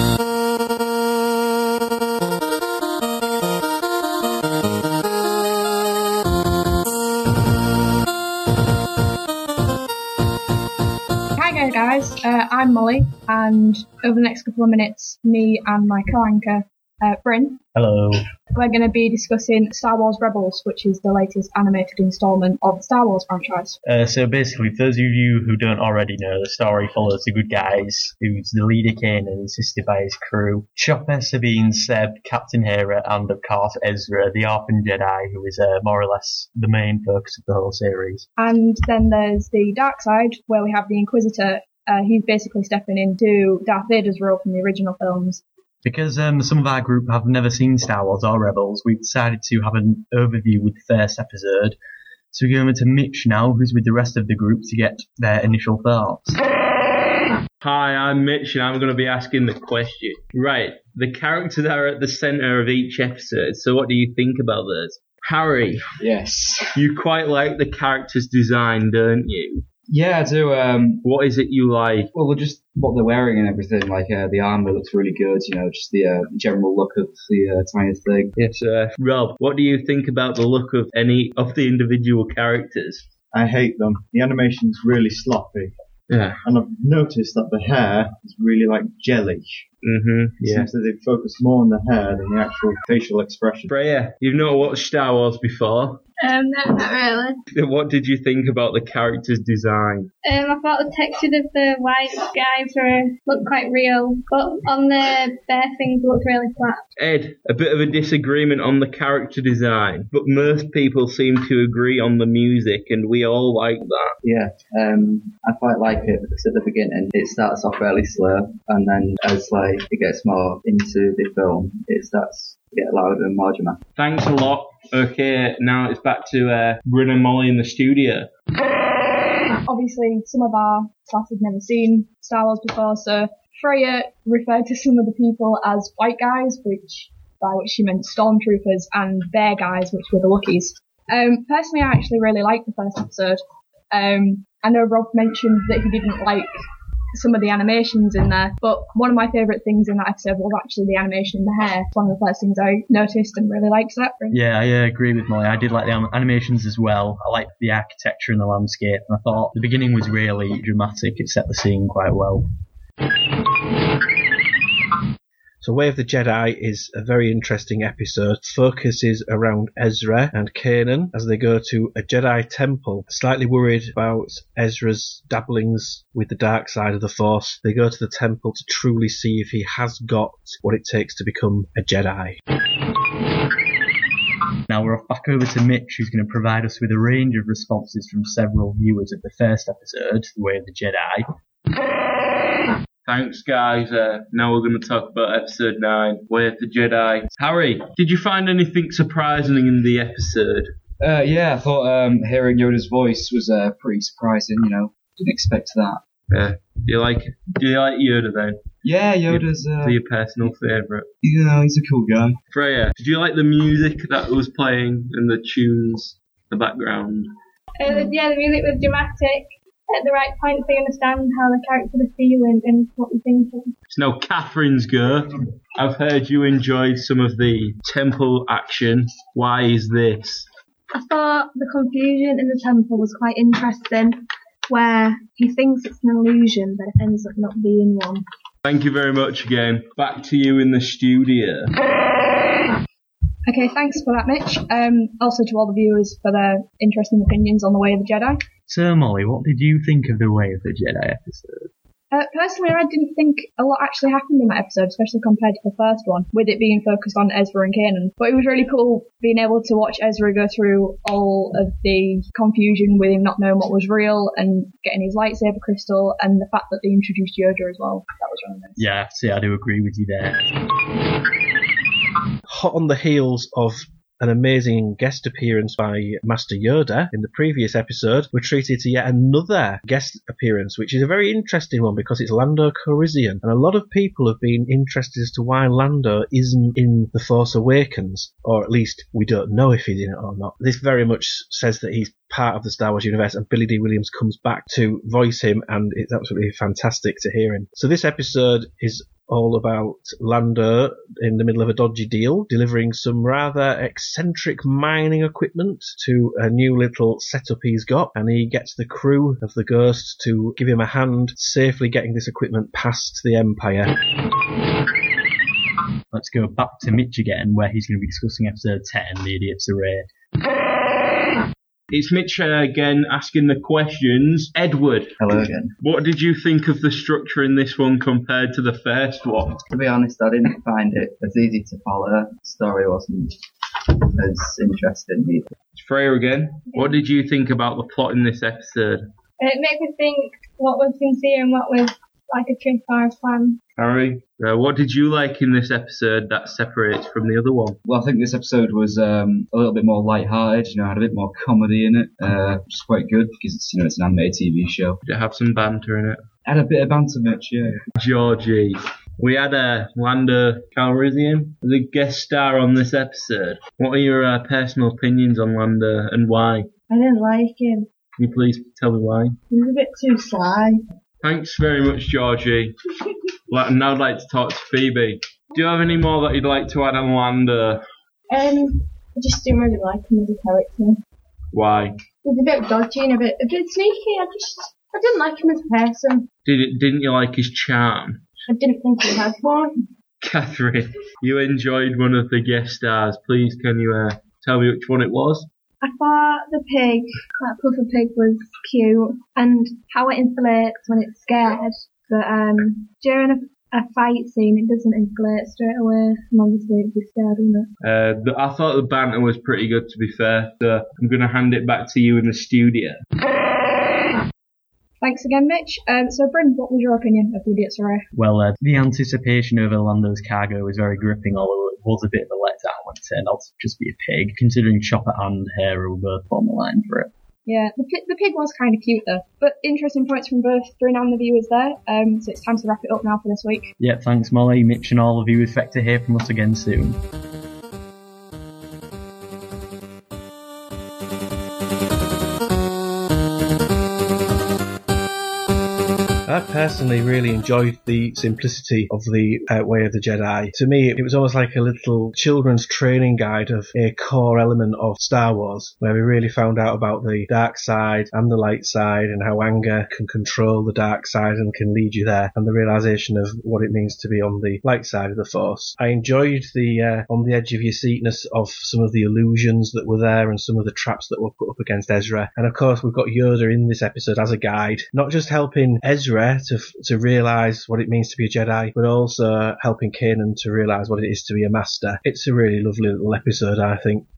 Guys, uh, I'm Molly, and over the next couple of minutes, me and my co-anchor, uh, Bryn, hello, we're going to be discussing Star Wars Rebels, which is the latest animated instalment of the Star Wars franchise. Uh, so basically, for those of you who don't already know, the story follows the good guys, who's the leader Kanan, assisted by his crew, Chopper, Sabine, Seb, Captain Hera, and of course Ezra, the orphan Jedi, who is uh, more or less the main focus of the whole series. And then there's the dark side, where we have the Inquisitor. Uh, he's basically stepping into Darth Vader's role from the original films. Because um, some of our group have never seen Star Wars or Rebels, we've decided to have an overview with the first episode. So we go over to Mitch now, who's with the rest of the group, to get their initial thoughts. Hi, I'm Mitch, and I'm going to be asking the question. Right, the characters are at the centre of each episode, so what do you think about those? Harry. Yes. You quite like the character's design, don't you? Yeah, I do. Um, what is it you like? Well, just what they're wearing and everything. Like uh, the armour looks really good. You know, just the uh, general look of the uh, tiny thing. Yes, uh, Rob. What do you think about the look of any of the individual characters? I hate them. The animation's really sloppy. Yeah. And I've noticed that the hair is really like jelly. Mm-hmm. It yeah. seems that they focus more on the hair than the actual facial expression. Freya, you've not watched Star Wars before. Um, no, not really. What did you think about the character's design? Um, I thought the texture of the white guys were looked quite real, but on the bare things looked really flat. Ed, a bit of a disagreement on the character design, but most people seem to agree on the music, and we all like that. Yeah, um, I quite like it because at the beginning it starts off fairly slow, and then as like it gets more into the film, it starts to get louder and more dramatic. Thanks a lot. Okay, now it's back to uh, Bryn and Molly in the studio. Obviously, some of our class have never seen Star Wars before, so Freya referred to some of the people as white guys, which by which she meant stormtroopers, and bear guys, which were the Wookiees. Um, personally, I actually really liked the first episode. Um, I know Rob mentioned that he didn't like some of the animations in there, but one of my favourite things in that episode was actually the animation in the hair. It's one of the first things I noticed and really liked that. Yeah, I uh, agree with Molly. I did like the anim- animations as well. I liked the architecture and the landscape, and I thought the beginning was really dramatic. It set the scene quite well. So Way of the Jedi is a very interesting episode. Focuses around Ezra and Kanan as they go to a Jedi temple. Slightly worried about Ezra's dabblings with the dark side of the Force, they go to the temple to truly see if he has got what it takes to become a Jedi. Now we're off back over to Mitch, who's going to provide us with a range of responses from several viewers of the first episode, The Way of the Jedi. Thanks, guys. Uh, now we're going to talk about episode nine, Way of the Jedi. Harry, did you find anything surprising in the episode? Uh, yeah, I thought um, hearing Yoda's voice was uh, pretty surprising. You know, didn't expect that. Yeah. Do you like Do you like Yoda then? Yeah, Yoda's. Uh, Is he your personal favourite? Yeah, he's a cool guy. Freya, did you like the music that was playing and the tunes, the background? Uh, yeah, the music was dramatic at the right point, so you understand how the characters are feeling and what they're thinking. It's now Catherine's go. I've heard you enjoyed some of the temple action. Why is this? I thought the confusion in the temple was quite interesting, where he thinks it's an illusion, but it ends up not being one. Thank you very much again. Back to you in the studio. Okay, thanks for that, Mitch. Um, also to all the viewers for their interesting opinions on The Way of the Jedi. So, Molly, what did you think of the Way of the Jedi episode? Uh, personally, I didn't think a lot actually happened in that episode, especially compared to the first one, with it being focused on Ezra and Kanan. But it was really cool being able to watch Ezra go through all of the confusion with him not knowing what was real and getting his lightsaber crystal, and the fact that they introduced Yoda as well. That was really nice. Yeah, see, I do agree with you there. Hot on the heels of an amazing guest appearance by Master Yoda in the previous episode, we're treated to yet another guest appearance, which is a very interesting one because it's Lando Calrissian, and a lot of people have been interested as to why Lando isn't in The Force Awakens, or at least we don't know if he's in it or not. This very much says that he's part of the Star Wars universe, and Billy Dee Williams comes back to voice him, and it's absolutely fantastic to hear him. So this episode is all about Lando in the middle of a dodgy deal, delivering some rather eccentric mining equipment to a new little setup he's got, and he gets the crew of the Ghost to give him a hand safely getting this equipment past the Empire. Let's go back to Mitch again, where he's going to be discussing episode ten, The Idiot's Array. It's Mitch uh, again asking the questions. Edward. Hello again. What did you think of the structure in this one compared to the first one? To be honest, I didn't find it as easy to follow. The story wasn't as interesting either. It's Freya again. What did you think about the plot in this episode? It makes me think what was sincere and what was like a trick or a plan. Harry, uh, what did you like in this episode that separates from the other one? Well, I think this episode was um, a little bit more light-hearted. You know, had a bit more comedy in it, uh, which is quite good because it's you know it's an animated T V show. Did it have some banter in it? Had a bit of banter, Mitch. Yeah. Georgie, we had a Lando Calrissian as a guest star on this episode. What are your uh, personal opinions on Lando and why? I didn't like him. Can you please tell me why? He was a bit too sly. Thanks very much, Georgie. Now I'd like to talk to Phoebe. Do you have any more that you'd like to add on Lando? Um, I just didn't really like him as a character. Why? He's a bit dodgy and a bit, a bit sneaky. I just, I didn't like him as a person. Did it, didn't you like his charm? I didn't think he had one. Catherine, you enjoyed one of the guest stars. Please, can you uh, tell me which one it was? I thought the pig, that puffer pig, was cute, and how it inflates when it's scared. But um, during a, a fight scene, it doesn't inflate straight away, and obviously it'd be scared, wouldn't it? Uh, the, I thought the banter was pretty good, to be fair. So I'm going to hand it back to you in the studio. Thanks again, Mitch. Um, so, Bryn, what was your opinion of The Idiot's Array? Well, uh, the anticipation over Lando's cargo was very gripping, although it was a bit of a letdown when it turned out to just be a pig, considering Chopper and Hera were both on the line for it. Yeah, the, the pig was kind of cute, though. But interesting points from both Bryn and the viewers there. Um, so it's time to wrap it up now for this week. Yeah, thanks, Molly, Mitch, and all of you. Expect to hear from us again soon. I personally really enjoyed the simplicity of the uh, Way of the Jedi. To me, it was almost like a little children's training guide of a core element of Star Wars, where we really found out about the dark side and the light side, and how anger can control the dark side and can lead you there, and the realization of what it means to be on the light side of the Force. I enjoyed the uh, on the edge of your seatness of some of the illusions that were there and some of the traps that were put up against Ezra. And of course, we've got Yoda in this episode as a guide, not just helping Ezra to to realise what it means to be a Jedi, but also helping Kanan to realise what it is to be a master. It's a really lovely little episode, I think.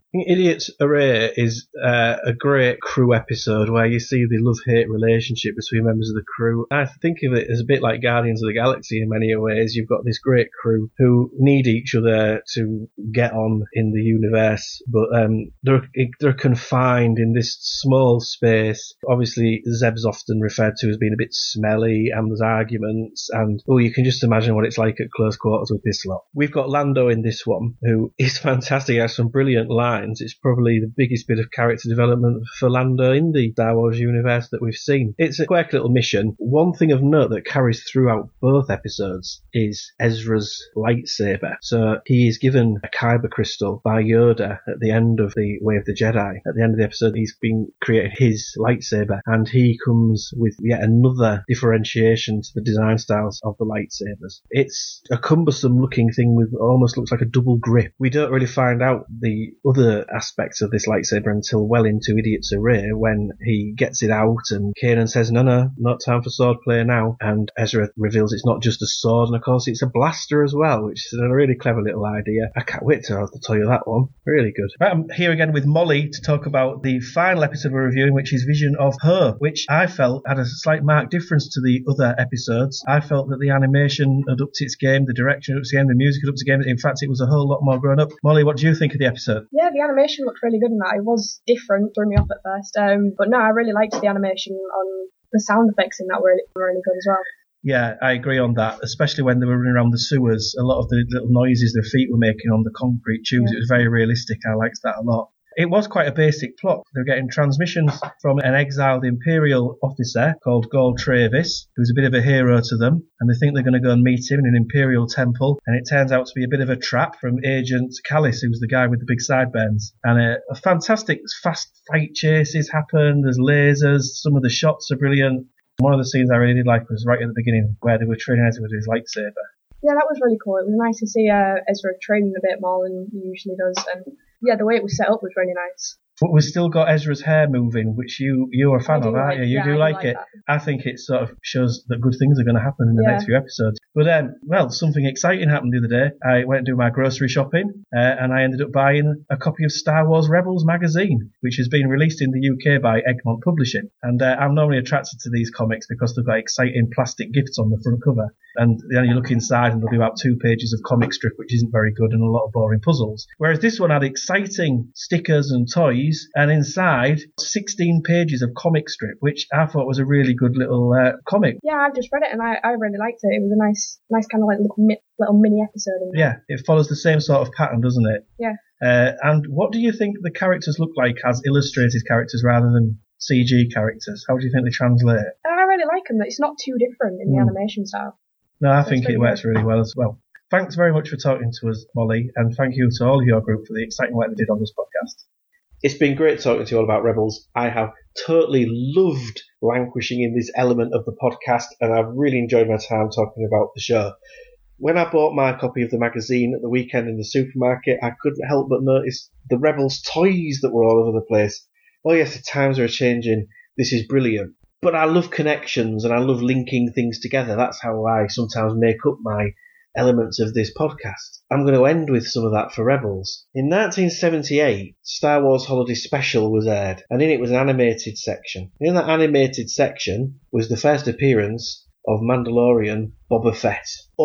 Idiots Array is uh, a great crew episode where you see the love-hate relationship between members of the crew. I think of it as a bit like Guardians of the Galaxy in many ways. You've got this great crew who need each other to get on in the universe, but um, they're, they're confined in this small space. Obviously, Zeb's often referred to as being a bit smelly, and there's arguments, and oh, you can just imagine what it's like at close quarters with this lot. We've got Lando in this one, who is fantastic. He has some brilliant lines. It's probably the biggest bit of character development for Lando in the Star Wars universe that we've seen. It's a quirky little mission. One thing of note that carries throughout both episodes is Ezra's lightsaber. So he is given a Kyber crystal by Yoda at the end of the Way of the Jedi. At the end of the episode, he's been created his lightsaber, and he comes with yet another differentiation to the design styles of the lightsabers. It's a cumbersome looking thing with almost looks like a double grip. We don't really find out the other aspects of this lightsaber until well into Idiot's Array, when he gets it out and Kanan says, no, no, not time for swordplay now, and Ezra reveals it's not just a sword, and of course it's a blaster as well, which is a really clever little idea. I can't wait to have to tell you that one. Really good. Right, I'm here again with Molly to talk about the final episode we're reviewing, which is Vision of Her, which I felt had a slight marked difference to the other episodes. I felt that the animation had upped its game, the direction had upped its game, the music had upped its game. In fact, it was a whole lot more grown up. Molly, what do you think of the episode? Yeah, the animation looked really good in that. It was different, threw me off at first. Um, but no, I really liked the animation on the sound effects in that were really, really good as well. Yeah, I agree on that, especially when they were running around the sewers. A lot of the little noises their feet were making on the concrete tubes, yeah. It was very realistic. I liked that a lot. It was quite a basic plot. They're getting transmissions from an exiled Imperial officer called Gol Travis, who's a bit of a hero to them, and they think they're going to go and meet him in an Imperial temple, and it turns out to be a bit of a trap from Agent Callis, who's the guy with the big sideburns. And a, a fantastic fast fight chases happen, there's lasers, some of the shots are brilliant. One of the scenes I really did like was right at the beginning, where they were training Ezra with his lightsaber. Yeah, that was really cool. It was nice to see uh, Ezra training a bit more than he usually does, and yeah, the way it was set up was really nice. But we've still got Ezra's hair moving, which you, you're a fan of, aren't you? You yeah, do I like, like it. That. I think it sort of shows that good things are going to happen in the yeah. next few episodes. But, um, well, something exciting happened the other day. I went and do my grocery shopping, uh, and I ended up buying a copy of Star Wars Rebels magazine, which has been released in the U K by Egmont Publishing. And uh, I'm normally attracted to these comics because they've got exciting plastic gifts on the front cover. And then you look inside and there'll be about two pages of comic strip, which isn't very good, and a lot of boring puzzles. Whereas this one had exciting stickers and toys, and inside sixteen pages of comic strip, which I thought was a really good little uh, comic. Yeah, I've just read it and I, I really liked it. It was a nice, nice kind of like little, mi- little mini episode. In there. Yeah, it follows the same sort of pattern, doesn't it? Yeah. Uh, and what do you think the characters look like as illustrated characters rather than C G characters? How do you think they translate? I really like them. It's not too different in the mm. animation style. No, I think it works really well as well. Thanks very much for talking to us, Molly, and thank you to all of your group for the exciting work they did on this podcast. It's been great talking to you all about Rebels. I have totally loved languishing in this element of the podcast, and I've really enjoyed my time talking about the show. When I bought my copy of the magazine at the weekend in the supermarket, I couldn't help but notice the Rebels toys that were all over the place. Oh yes, the times are changing. This is brilliant. But I love connections and I love linking things together. That's how I sometimes make up my elements of this podcast. I'm going to end with some of that for Rebels. In nineteen seventy-eight, Star Wars Holiday Special was aired, and in it was an animated section. In that animated section was the first appearance of Mandalorian Boba Fett.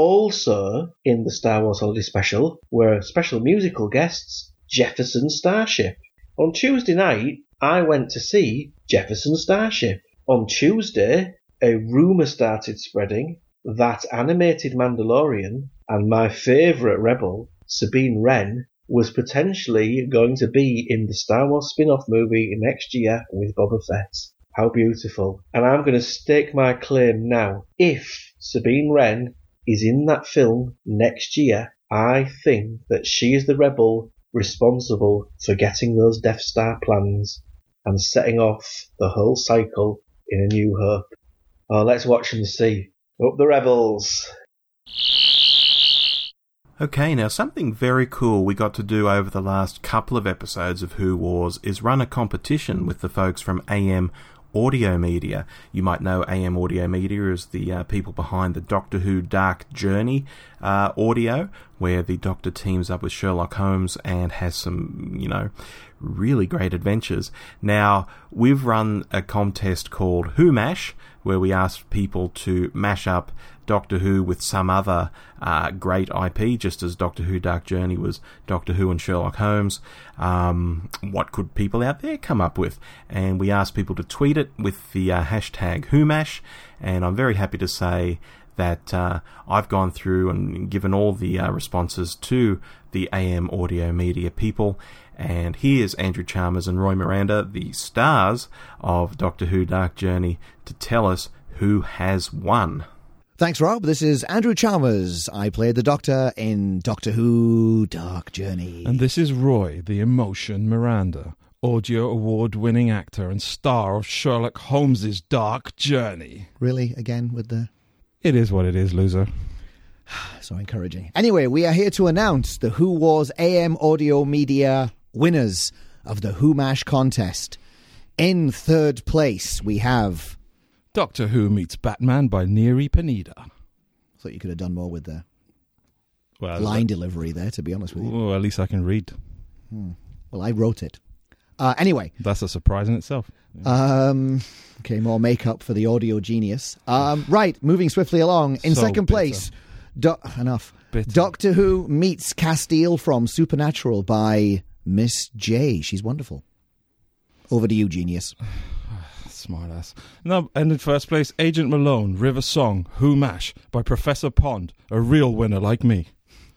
Also in the Star Wars Holiday Special were special musical guests Jefferson Starship. On Tuesday night, I went to see Jefferson Starship. On Tuesday, a rumour started spreading that animated Mandalorian and my favourite rebel, Sabine Wren, was potentially going to be in the Star Wars spin-off movie next year with Boba Fett. How beautiful. And I'm going to stake my claim now. If Sabine Wren is in that film next year, I think that she is the rebel responsible for getting those Death Star plans and setting off the whole cycle in A New Hope. Oh, let's watch and see. Up the Rebels! Okay, now something very cool we got to do over the last couple of episodes of Who Wars is run a competition with the folks from A M Audio Media. You might know A M Audio Media as the uh, people behind the Doctor Who Dark Journey uh, audio, where the Doctor teams up with Sherlock Holmes and has some, you know, really great adventures. Now, we've run a contest called Who Mash, where we asked people to mash up Doctor Who with some other uh, great I P, just as Doctor Who Dark Journey was Doctor Who and Sherlock Holmes. Um, what could people out there come up with? And we asked people to tweet it with the uh, hashtag WhoMash, and I'm very happy to say that uh, I've gone through and given all the uh, responses to the A M Audio Media people, and here's Andrew Chalmers and Roy Miranda, the stars of Doctor Who Dark Journey, to tell us who has won. Thanks, Rob. This is Andrew Chalmers. I played the Doctor in Doctor Who Dark Journey. And this is Roy, the emotion Miranda, audio award-winning actor and star of Sherlock Holmes's Dark Journey. Really? Again with the... It is what it is, loser. So encouraging. Anyway, we are here to announce the Who Wars A M Audio Media winners of the Who Mash contest. In third place, we have... Doctor Who Meets Batman by Neri Peneda. Thought you could have done more with the well, line delivery there, to be honest with you. Well, at least I can read. Hmm. Well, I wrote it. Uh, anyway. That's a surprise in itself. Yeah. Um, okay, more makeup for the audio genius. Um, right, moving swiftly along. In So second bitter. place, do- enough. Bitter. Doctor Who Meets Castile from Supernatural by Miss J. She's wonderful. Over to you, genius. Smart ass. No, and in first place, Agent Malone, River Song, Who Mash by Professor Pond, a real winner like me.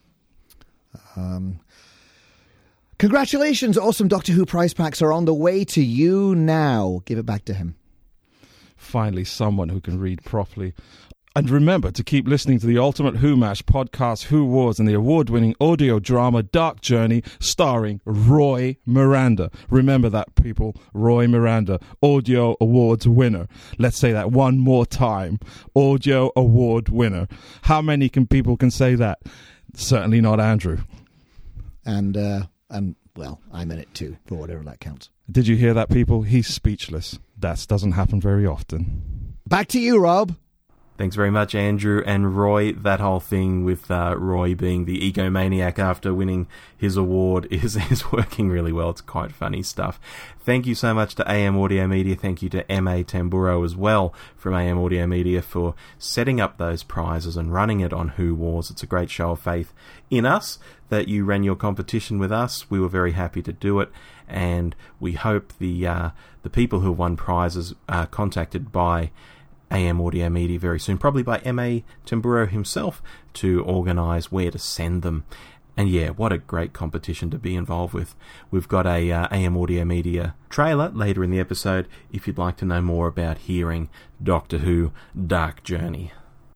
Um, congratulations, awesome Doctor Who prize packs are on the way to you now. Give it back to him. Finally, someone who can read properly. And remember to keep listening to the Ultimate Who Mash podcast, Who Wars, and the award-winning audio drama Dark Journey, starring Roy Miranda. Remember that, people. Roy Miranda, Audio Awards winner. Let's say that one more time. Audio Award winner. How many can people can say that? Certainly not Andrew. And, uh, and well, I'm in it too, for whatever that counts. Did you hear that, people? He's speechless. That doesn't happen very often. Back to you, Rob. Thanks very much, Andrew and Roy. That whole thing with uh, Roy being the egomaniac after winning his award is, is working really well. It's quite funny stuff. Thank you so much to A M Audio Media. Thank you to M A Tamburo as well from A M Audio Media for setting up those prizes and running it on Who Wars. It's a great show of faith in us that you ran your competition with us. We were very happy to do it, and we hope the uh, the people who won prizes are contacted by A M Audio Media very soon, probably by M A Tamburo himself, to organise where to send them. And yeah, what a great competition to be involved with. We've got a uh, A M Audio Media trailer later in the episode if you'd like to know more about hearing Doctor Who Dark Journey.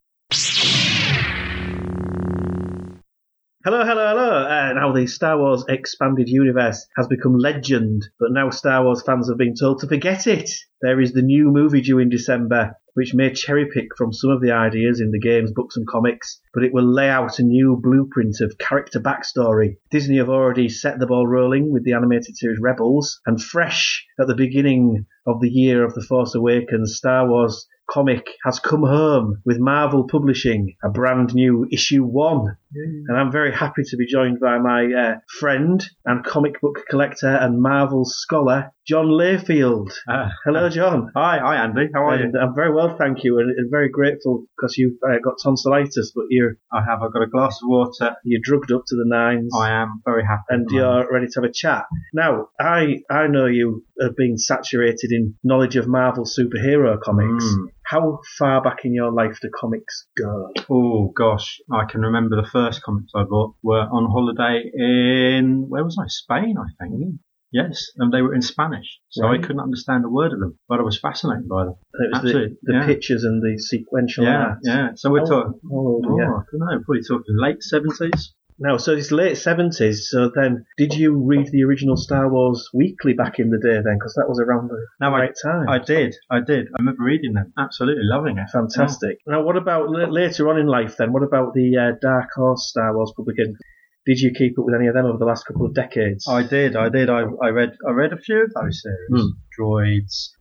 Hello, hello, hello. Uh, now the Star Wars expanded universe has become legend, but now Star Wars fans have been told to forget it. There is the new movie due in December, which may cherry-pick from some of the ideas in the games, books and comics, but it will lay out a new blueprint of character backstory. Disney have already set the ball rolling with the animated series Rebels, and fresh at the beginning of the year of The Force Awakens, Star Wars comic has come home with Marvel publishing a brand new issue one. Mm. And I'm very happy to be joined by my uh, friend and comic book collector and Marvel scholar, John Layfield. Uh, Hello, John. Hi, hi, Andy. How are and you? I'm very well, thank you, and, and very grateful because you've uh, got tonsillitis, but you're I have. I've got a glass of water. You're drugged up to the nines. I am very happy. And you're ready to have a chat. Now, I I know you have been saturated in knowledge of Marvel superhero comics. Mm. How far back in your life do comics go? Oh, gosh. I can remember the first comics I bought were on holiday in, where was I? Spain, I think. Mm. Yes, and they were in Spanish, so right. I couldn't understand a word of them, but I was fascinated by them. It was Absolutely, the, the yeah. pictures and the sequential yeah, art. Yeah, so we're talking, oh, oh, yeah. I don't know, probably talking late seventies. No, so it's late seventies, so then did you read the original Star Wars Weekly back in the day then? Because that was around the no, right I, time. I did, I did. I remember reading them, absolutely loving it. Fantastic. Yeah. Now, what about l- later on in life then? What about the uh, Dark Horse Star Wars publication? Did you keep up with any of them over the last couple of decades? I did, I did. I, I read I read a few of those series. Mm. Droids,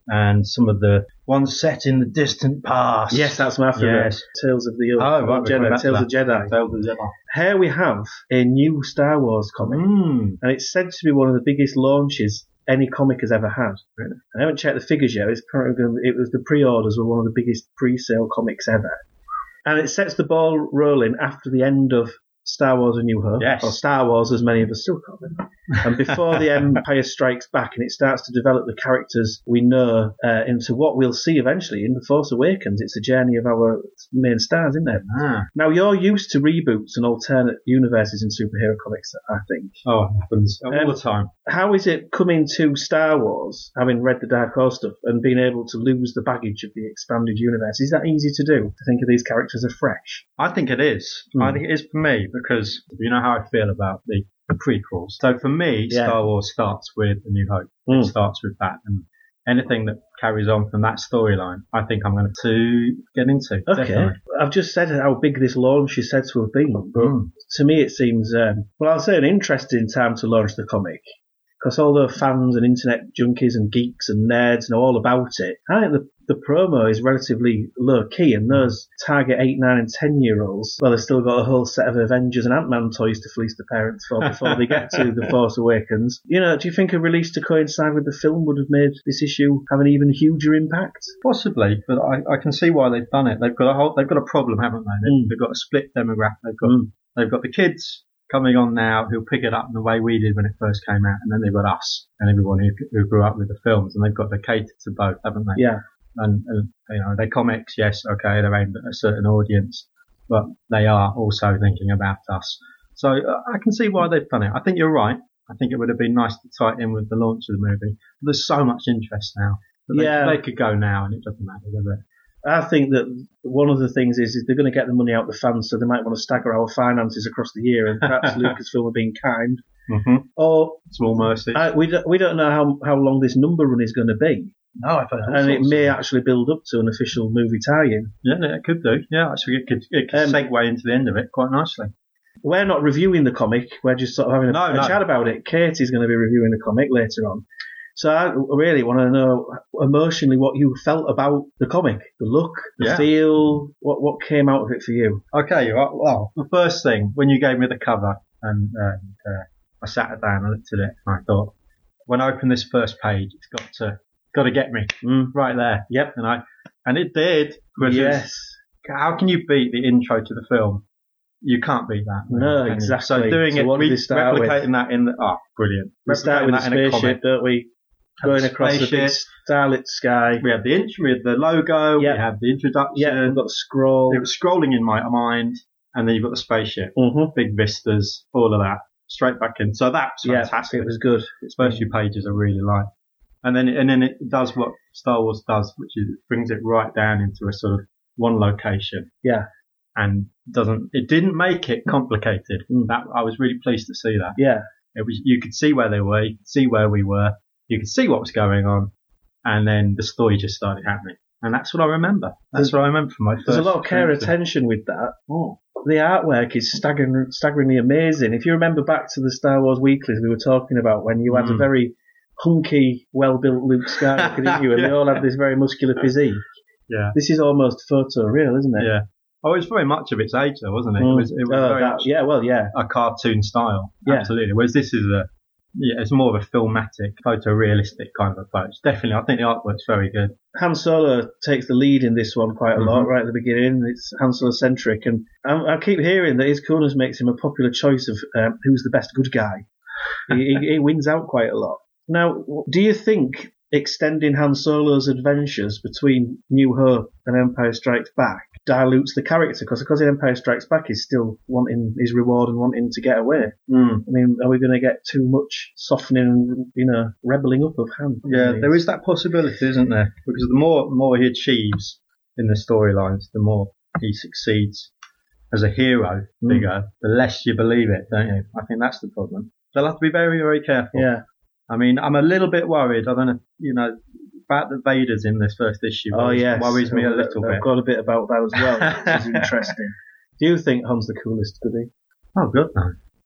and some of the ones set in the distant past. Yes, that's my favourite. Yes. Tales of the Old Oh, right, we're coming Jedi. back to Tales that. of Jedi. Tales of Jedi. Here we have a new Star Wars comic, Mm. and it's said to be one of the biggest launches any comic has ever had. I haven't checked the figures yet. It's apparently gonna, it was the pre-orders were one of the biggest pre-sale comics ever, and it sets the ball rolling after the end of Star Wars: A New Hope, Yes. or Star Wars as many of us still call them, and before the Empire Strikes Back, and it starts to develop the characters we know uh, into what we'll see eventually in The Force Awakens. It's a journey of our main stars, isn't it? Ah. Now, you're used to reboots and alternate universes in superhero comics, I think. Oh, it happens all Um, the time. How is it coming to Star Wars, having read the Dark Horse stuff, and being able to lose the baggage of the expanded universe? Is that easy to do, to think of these characters as fresh? I think it is. Hmm. I think it is for me because you know how I feel about the, the prequels. So for me, Yeah. Star Wars starts with A New Hope. Hmm. It starts with that, and anything that carries on from that storyline, I think I'm going to get into. Okay. Definitely. I've just said how big this launch is said to have been, but Mm. to me it seems, um, well, I'll say an interesting time to launch the comic. Because although fans and internet junkies and geeks and nerds know all about it, I think the, the promo is relatively low key, and those target eight, nine, and ten year olds, well, they've still got a whole set of Avengers and Ant-Man toys to fleece the parents for before they get to The Force Awakens. You know, do you think a release to coincide with the film would have made this issue have an even huger impact? Possibly, but I, I can see why they've done it. They've got a whole, they've got a problem, haven't they? They've, Mm. they've got a split demographic. They've got Mm. they've got the kids coming on now who'll pick it up in the way we did when it first came out, and then they've got us and everyone who, who grew up with the films, and they've got to cater to both, haven't they? Yeah. And, and you know, they're comics, yes, okay, they're aimed at a certain audience, but they are also thinking about us. So uh, I can see why they've done it. I think you're right. I think it would have been nice to tie it in with the launch of the movie. But there's so much interest now that they, Yeah. they could go now, and it doesn't matter, does it? I think that one of the things is, is they're going to get the money out of the fans, so they might want to stagger our finances across the year, and perhaps Lucasfilm are being kind. Mm-hmm. Or small mercy. I, we don't, we don't know how how long this number run is going to be, No, I've heard all and it sorts may of- actually build up to an official movie tie-in. Yeah, no, it could do. Yeah, actually, it could, it could Um, segue into the end of it quite nicely. We're not reviewing the comic; we're just sort of having a, No, a no. chat about it. Katie's going to be reviewing the comic later on. So I really want to know emotionally what you felt about the comic, the look, the Yeah. feel, what what came out of it for you. Okay, well, well, the first thing, when you gave me the cover, and, and uh, I sat down and looked at it, and I thought, when I open this first page, it's got to got to get me Mm. right there. Yep. And I and it did. Which Yes. is- how can you beat the intro to the film? You can't beat that. No, can you? exactly. So doing So it, what did re- they start with? replicating that in the oh, brilliant. We start with Replicating a that in a spaceship, comic. don't we? Going Have a across the big spaceship. starlit sky. We have the intro, we have the logo, Yeah. we have the introduction. Yeah, we've got the scroll. It was scrolling in my mind, and then you've got the spaceship, Mm-hmm. big vistas, all of that, straight back in. So that's Yeah, fantastic. it was good. Its first few pages I really like, and then and then it does what Star Wars does, which is it brings it right down into a sort of one location, Yeah, and doesn't it didn't make it complicated. Mm. That I was really pleased to see that. yeah. It was you could see where they were, you could see where we were, you could see what was going on, and then the story just started happening. And that's what I remember. That's what I remember from my first. There's a lot of care experience. attention with that. Oh. The artwork is staggering, staggeringly amazing. If you remember back to the Star Wars weeklies we were talking about, when you had a Mm. very hunky, well-built Luke Skywalker, didn't you? And they all had this very muscular physique. Yeah. This is almost photo-real, isn't it? Yeah. Oh, it was very much of its age, though, wasn't it? Mm. It was, it was Oh, very that- much yeah, well, yeah. a cartoon style. Yeah. Absolutely. Whereas this is a, yeah, it's more of a filmatic, photorealistic kind of approach. Definitely, I think the artwork's very good. Han Solo takes the lead in this one quite a lot, Mhm. right at the beginning. It's Han Solo centric, and I, I keep hearing that his coolness makes him a popular choice of um, who's the best good guy. he, he, he wins out quite a lot. Now, do you think extending Han Solo's adventures between New Hope and Empire Strikes Back dilutes the character? Because because in Empire Strikes Back he's still wanting his reward and wanting to get away. Mm. I mean, are we going to get too much softening and, you know, rebelling up of Han? Yeah, there is that possibility, isn't there? Because the more more he achieves in the storylines, the more he succeeds as a hero Mm. figure, the less you believe it, don't you? I think that's the problem. They'll have to be very, very careful. Yeah. I mean, I'm a little bit worried. I don't know, you know, about the Vaders in this first issue. Oh, worries, yes. worries me a I've- little I've bit. got a bit about that as well, which is interesting. Do you think Han's the coolest, goodie? Oh, God, no.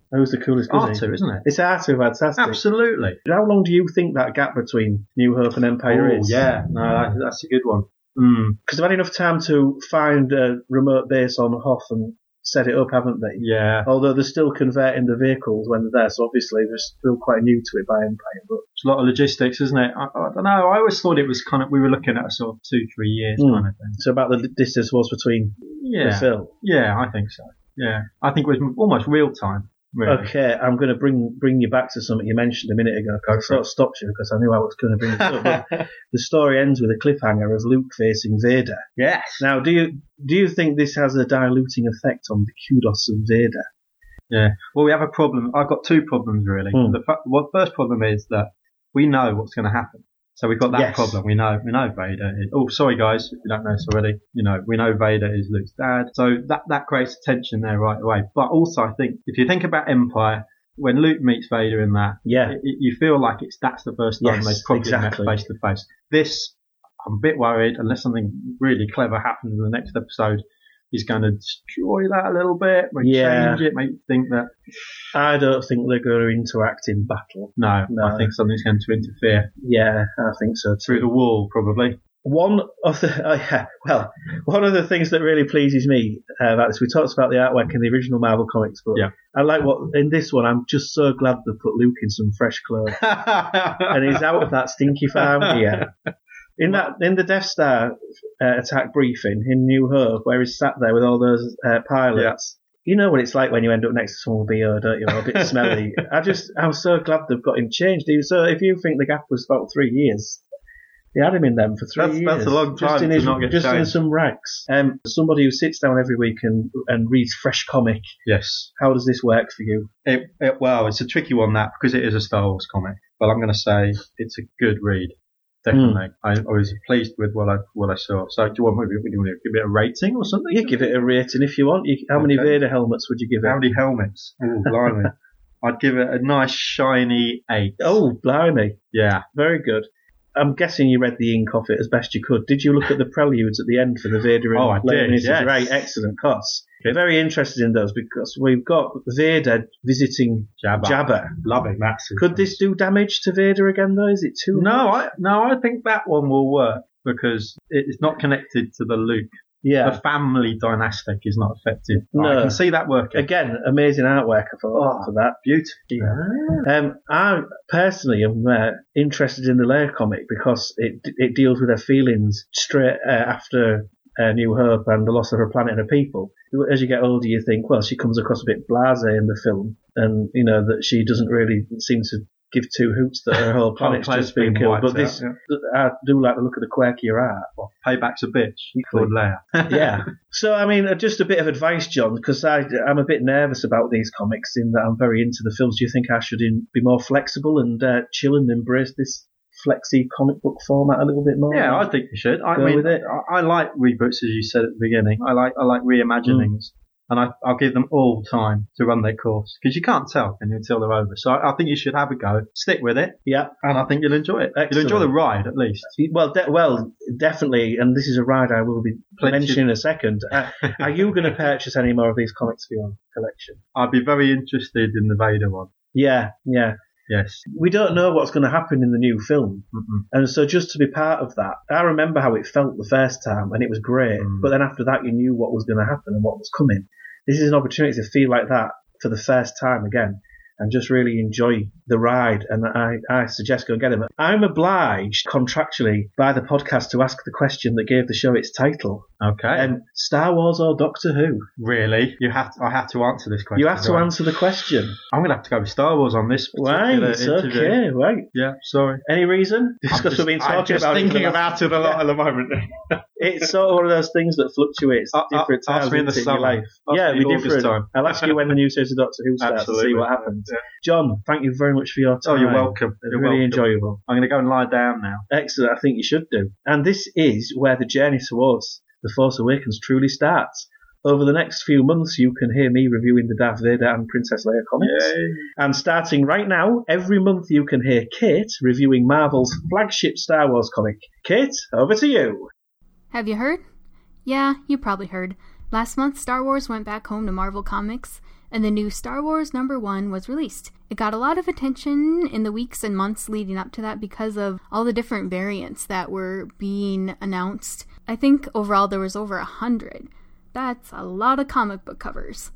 Who's the coolest goodie? R two, isn't it? It's R two, fantastic. Absolutely. How long do you think that gap between New Hope and Empire Oh, is? yeah. No, that, that's a good one. Mm. Because they've had enough time to find a remote base on Hoth and set it up, haven't they? Yeah. Although they're still converting the vehicles when they're there, so obviously they're still quite new to it by Empire. But It's a lot of logistics, isn't it? I, I don't know. I always thought it was kind of, we were looking at a sort of two, three years Mm. kind of thing. so about the distance was between Yeah. the film. Yeah, I think so. Yeah. I think it was almost real time. Really. Okay, I'm going to bring bring you back to something you mentioned a minute ago. I sort of stopped you because I knew I was going to bring it up. But the story ends with a cliffhanger of Luke facing Vader. Yes. Now, do you do you think this has a diluting effect on the kudos of Vader? Yeah. Well, we have a problem. I've got two problems really. Hmm. The fa- well, first problem is that we know what's going to happen. So we've got that Yes. problem. We know, we know Vader is, oh, sorry guys, if you don't know this already, you know, we know Vader is Luke's dad. So that, that creates tension there right away. But also I think, if you think about Empire, when Luke meets Vader in that, Yeah. it, it- you feel like it's, that's the first time Yes, they've probably exactly. met face to face. This, I'm a bit worried, unless something really clever happens in the next episode, he's going to destroy that a little bit, maybe Yeah. change it, make you think that, I don't think they're going to interact in battle. no, No. I think something's going to interfere. Yeah, I think so too. Through the wall, probably. One of the oh yeah, well, one of the things that really pleases me uh, about this, we talked about the artwork in the original Marvel comics, but Yeah. I like what in this one. I'm just so glad they put Luke in some fresh clothes, and he's out of that stinky farm here. In that, in the Death Star uh, attack briefing in New Hope, where he's sat there with all those uh, pilots. You know what it's like when you end up next to someone with B O, don't you? Or a bit smelly. I just, I'm so glad they've got him changed. He was- So if you think the gap was about three years, they had him in them for three That's- years. that's a long time Just in, to his, not get just in changed. some rags. Um, somebody who sits down every week and and reads fresh comic. Yes. How does this work for you? It, it, well, it's a tricky one that because it is a Star Wars comic, but I'm going to say it's a good read. Definitely, I, I was pleased with what I what I saw. So, do you want maybe we want to give it a rating or something? You give it a rating if you want. You, how many Okay. Vader helmets would you give it? How many helmets? Oh, blimey! I'd give it a nice shiny eight. Oh, blimey! Yeah, Very good. I'm guessing you read the ink off it as best you could. Did you look at the preludes at the end for the Vader and Oh, I Leia did, Mrs. yes. Right, excellent. Course. Very interested in those because we've got Vader visiting Jabba. Jabba. Loving that. Could this do damage to Vader again though? Is it too No, much? I no, I think that one will work because it's not connected to the Luke. Yeah. The family dynastic is not affected. No. I can see that working. Again, amazing artwork I thought for that. Beautiful. Um, I personally am uh, interested in the Leia comic because it it deals with her feelings straight uh, after uh, New Hope and the loss of her planet and her people. As you get older, you think, well, she comes across a bit blasé in the film, and you know that she doesn't really seem to give two hoots that her whole planet's planet's just been been killed. wiped But this, out, I do like the look of the quirkier art. Well, payback's a bitch. Called Leia. Yeah. So, I mean, uh, just a bit of advice, John, because I'm a bit nervous about these comics in that I'm very into the films. Do you think I should in, be more flexible and uh, chill and embrace this flexy comic book format a little bit more? Yeah, I think you should. I Go mean, with it. I, I like reboots, as you said at the beginning. I like I like reimaginings, and I, I'll give them all time to run their course because you can't tell can you, until they're over. So I, I think you should have a go, stick with it, Yeah. and I think you'll enjoy it. You'll enjoy the Excellent. ride at least. Well, de- well, definitely, and this is a ride I will be Plenty- mentioning in a second. Uh, are you going to purchase any more of these comics for your collection? I'd be very interested in the Vader one. Yeah, yeah. Yes. We don't know what's going to happen in the new film. Mm-mm. And so just to be part of that, I remember how it felt the first time, and it was great. Mm. But then after that, you knew what was going to happen and what was coming. This is an opportunity to feel like that for the first time again and just really enjoy the ride. And I, I suggest go and get them. I'm obliged contractually by the podcast to ask the question that gave the show its title. Okay. Um, Star Wars or Doctor Who? Really? You have to, I have to answer this question. You have to right? answer the question. I'm going to have to go with Star Wars on this Right, particular it's interview. okay, right. Yeah, sorry. Any reason? Just I'm because we've been just- I'm talking just about thinking it. for the about last- it a lot at the moment. It's sort of one of those things that fluctuates Uh, uh, different ask times me in the isn't it, your summer. life. Ask Yeah, me it'll be August different. time. I'll ask you when the new series of Doctor Who starts to see Absolutely. what happens. Yeah. John, thank you very much for your Oh, time. you're welcome. It's You're really welcome. enjoyable. I'm going to go and lie down now. Excellent. I think you should do. And this is where the journey towards The Force Awakens truly starts. Over the next few months, you can hear me reviewing the Darth Vader and Princess Leia comics. Yay. And starting right now, every month you can hear Kate reviewing Marvel's flagship Star Wars comic. Kate, over to you. Have you heard? Yeah, you probably heard. Last month, Star Wars went back home to Marvel Comics, and the new Star Wars number one was released. It got a lot of attention in the weeks and months leading up to that because of all the different variants that were being announced. I think overall there was over a hundred. That's a lot of comic book covers.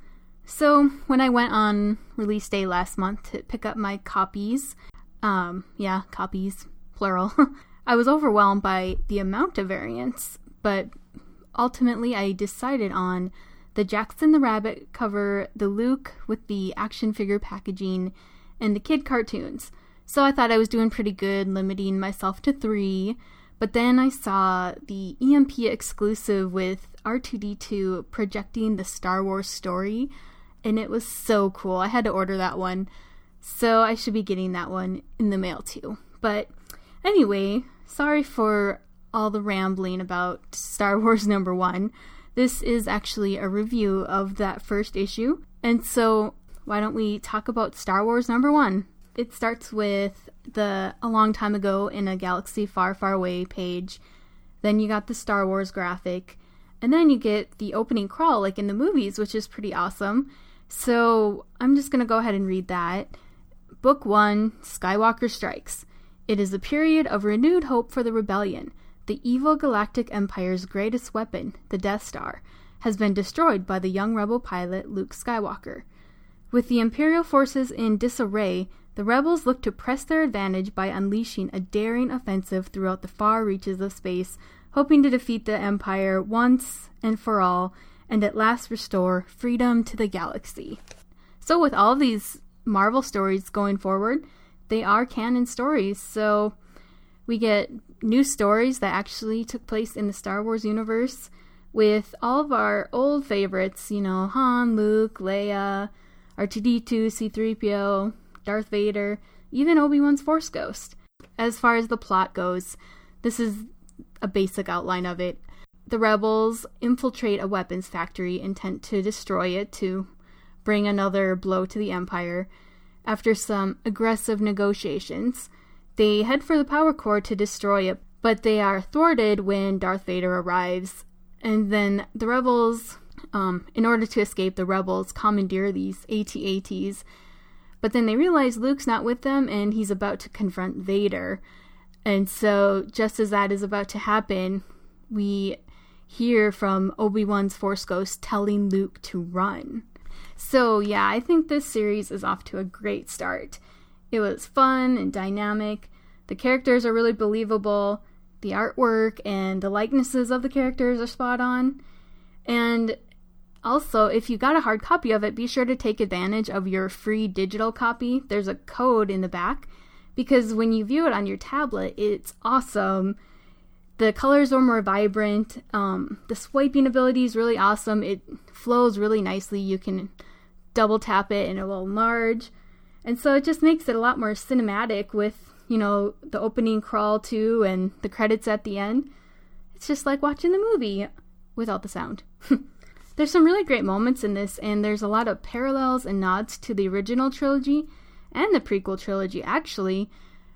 So when I went on release day last month to pick up my copies, um, yeah, copies, plural, I was overwhelmed by the amount of variants, but ultimately I decided on the Jackson the Rabbit cover, the Luke with the action figure packaging, and the kid cartoons. So I thought I was doing pretty good, limiting myself to three. But then I saw the E M P exclusive with R two D two projecting the Star Wars story, and it was so cool. I had to order that one. So I should be getting that one in the mail too. But anyway, sorry for all the rambling about Star Wars number one. This is actually a review of that first issue. And so why don't we talk about Star Wars number one? It starts with the A Long Time Ago in a Galaxy Far, Far Away page. Then you got the Star Wars graphic. And then you get the opening crawl like in the movies, which is pretty awesome. So I'm just going to go ahead and read that. Book one, Skywalker Strikes. It is a period of renewed hope for the rebellion. The evil Galactic Empire's greatest weapon, the Death Star, has been destroyed by the young rebel pilot Luke Skywalker. With the Imperial forces in disarray, the rebels look to press their advantage by unleashing a daring offensive throughout the far reaches of space, hoping to defeat the Empire once and for all, and at last restore freedom to the galaxy. So with all of these Marvel stories going forward, they are canon stories, so we get new stories that actually took place in the Star Wars universe with all of our old favorites, you know, Han, Luke, Leia, R two D two, C three P O, Darth Vader, even Obi-Wan's Force Ghost. As far as the plot goes, this is a basic outline of it. The rebels infiltrate a weapons factory intent to destroy it to bring another blow to the Empire. After some aggressive negotiations, they head for the power core to destroy it, but they are thwarted when Darth Vader arrives. And then the rebels, um, in order to escape, the rebels commandeer these A T A Ts. But then they realize Luke's not with them and he's about to confront Vader. And so just as that is about to happen, we hear from Obi-Wan's Force Ghost telling Luke to run. So yeah, I think this series is off to a great start. It was fun and dynamic. The characters are really believable. The artwork and the likenesses of the characters are spot on. And also, if you got a hard copy of it, be sure to take advantage of your free digital copy. There's a code in the back, because when you view it on your tablet, it's awesome. The colors are more vibrant. Um, the swiping ability is really awesome. It flows really nicely. You can double tap it and it will enlarge. And so it just makes it a lot more cinematic with, you know, the opening crawl too and the credits at the end. It's just like watching the movie without the sound. There's some really great moments in this, and there's a lot of parallels and nods to the original trilogy and the prequel trilogy, actually.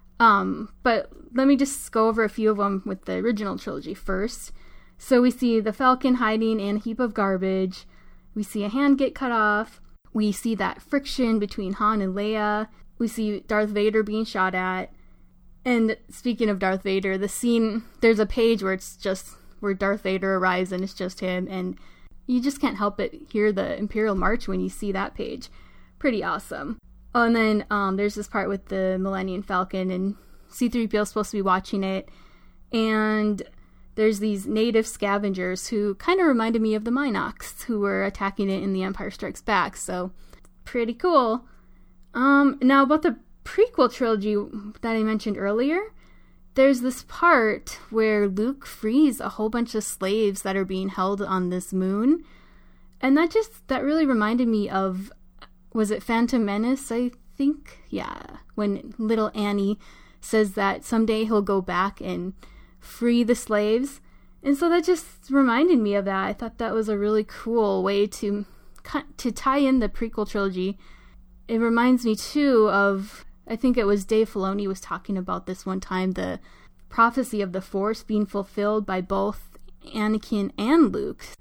Um, but let me just go over a few of them with the original trilogy first. So we see the Falcon hiding in a heap of garbage. We see a hand get cut off. We see that friction between Han and Leia. We see Darth Vader being shot at. And speaking of Darth Vader, the scene, there's a page where it's just, where Darth Vader arrives and it's just him. And you just can't help but hear the Imperial March when you see that page. Pretty awesome. Oh, and then um, there's this part with the Millennium Falcon, and C three P O is supposed to be watching it. And there's these native scavengers who kind of reminded me of the Minox, who were attacking it in The Empire Strikes Back. So, pretty cool. Um, now, about the prequel trilogy that I mentioned earlier, there's this part where Luke frees a whole bunch of slaves that are being held on this moon. And that just, that really reminded me of, was it Phantom Menace, I think? Yeah, when little Annie says that someday he'll go back and free the slaves. And so that just reminded me of that. I thought that was a really cool way to to tie in the prequel trilogy. It reminds me too of, I think it was Dave Filoni was talking about this one time, the prophecy of the Force being fulfilled by both Anakin and Luke.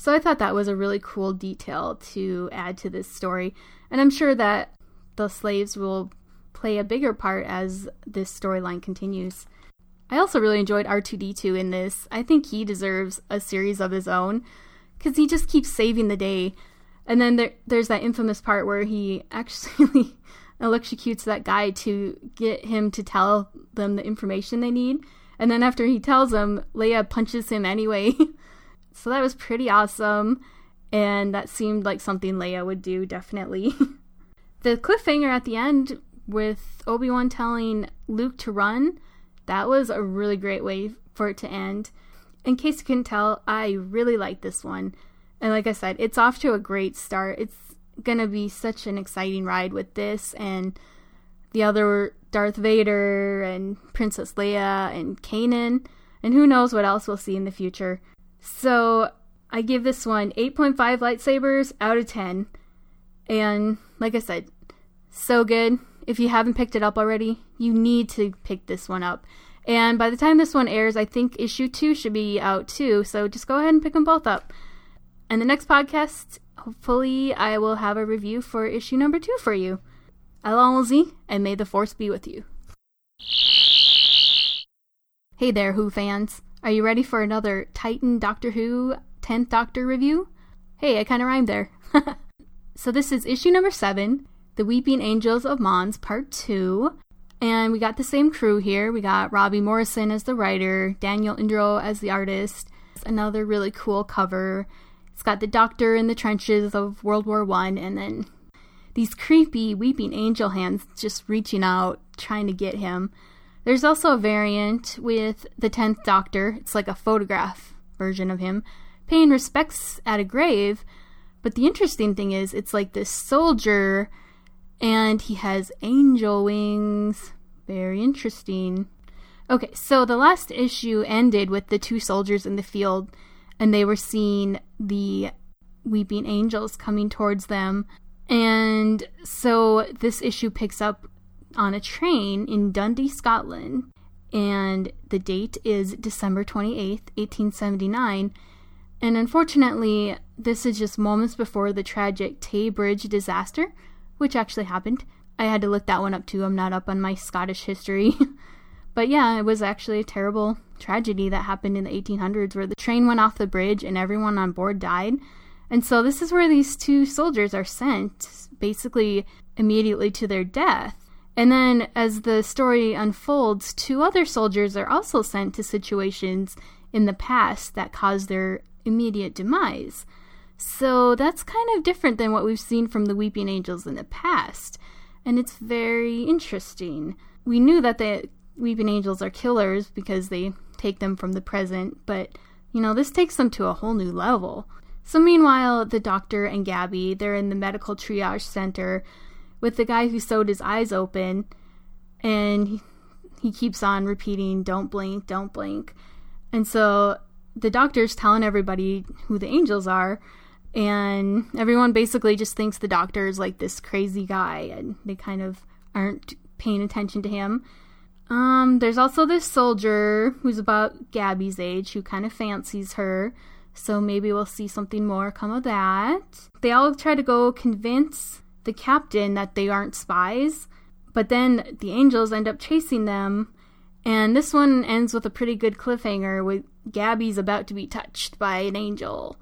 So I thought that was a really cool detail to add to this story. And I'm sure that the slaves will play a bigger part as this storyline continues. I also really enjoyed R two D two in this. I think he deserves a series of his own, because he just keeps saving the day. And then there, there's that infamous part where he actually electrocutes that guy to get him to tell them the information they need. And then after he tells them, Leia punches him anyway. So that was pretty awesome. And that seemed like something Leia would do, definitely. The cliffhanger at the end with Obi-Wan telling Luke to run, that was a really great way for it to end. In case you couldn't tell, I really like this one. And like I said, it's off to a great start. It's going to be such an exciting ride with this and the other Darth Vader and Princess Leia and Kanan. And who knows what else we'll see in the future. So I give this one eight point five lightsabers out of ten. And like I said, so good. If you haven't picked it up already, you need to pick this one up. And by the time this one airs, I think issue two should be out too. So just go ahead and pick them both up. And the next podcast, hopefully I will have a review for issue number two for you. Allons-y, and may the Force be with you. Hey there, Who fans. Are you ready for another Titan Doctor Who tenth Doctor review? Hey, I kind of rhymed there. So this is issue number seven, The Weeping Angels of Mons, part two. And we got the same crew here. We got Robbie Morrison as the writer, Daniel Indro as the artist. Another really cool cover. It's got the Doctor in the trenches of World War One, and then these creepy weeping angel hands just reaching out, trying to get him. There's also a variant with the tenth Doctor. It's like a photograph version of him, paying respects at a grave. But the interesting thing is, it's like this soldier, and he has angel wings. Very interesting. Okay, so the last issue ended with the two soldiers in the field, and they were seeing the weeping angels coming towards them. And so this issue picks up on a train in Dundee, Scotland, and the date is December twenty-eighth, eighteen seventy-nine. And unfortunately, this is just moments before the tragic Tay Bridge disaster, which actually happened. I had to look that one up too. I'm not up on my Scottish history. But yeah, it was actually a terrible tragedy that happened in the eighteen hundreds where the train went off the bridge and everyone on board died. And so this is where these two soldiers are sent, basically immediately to their death. And then as the story unfolds, two other soldiers are also sent to situations in the past that caused their immediate demise. So that's kind of different than what we've seen from the Weeping Angels in the past. And it's very interesting. We knew that the Weeping Angels are killers because they take them from the present, but, you know, this takes them to a whole new level. So meanwhile, the Doctor and Gabby, they're in the medical triage center with the guy who sewed his eyes open, and he, he keeps on repeating, don't blink, don't blink. And so the Doctor's telling everybody who the angels are, and everyone basically just thinks the Doctor is like this crazy guy, and they kind of aren't paying attention to him. Um, there's also this soldier who's about Gabby's age who kind of fancies her, so maybe we'll see something more come of that. They all try to go convince the captain that they aren't spies, but then the angels end up chasing them, and this one ends with a pretty good cliffhanger with Gabby's about to be touched by an angel.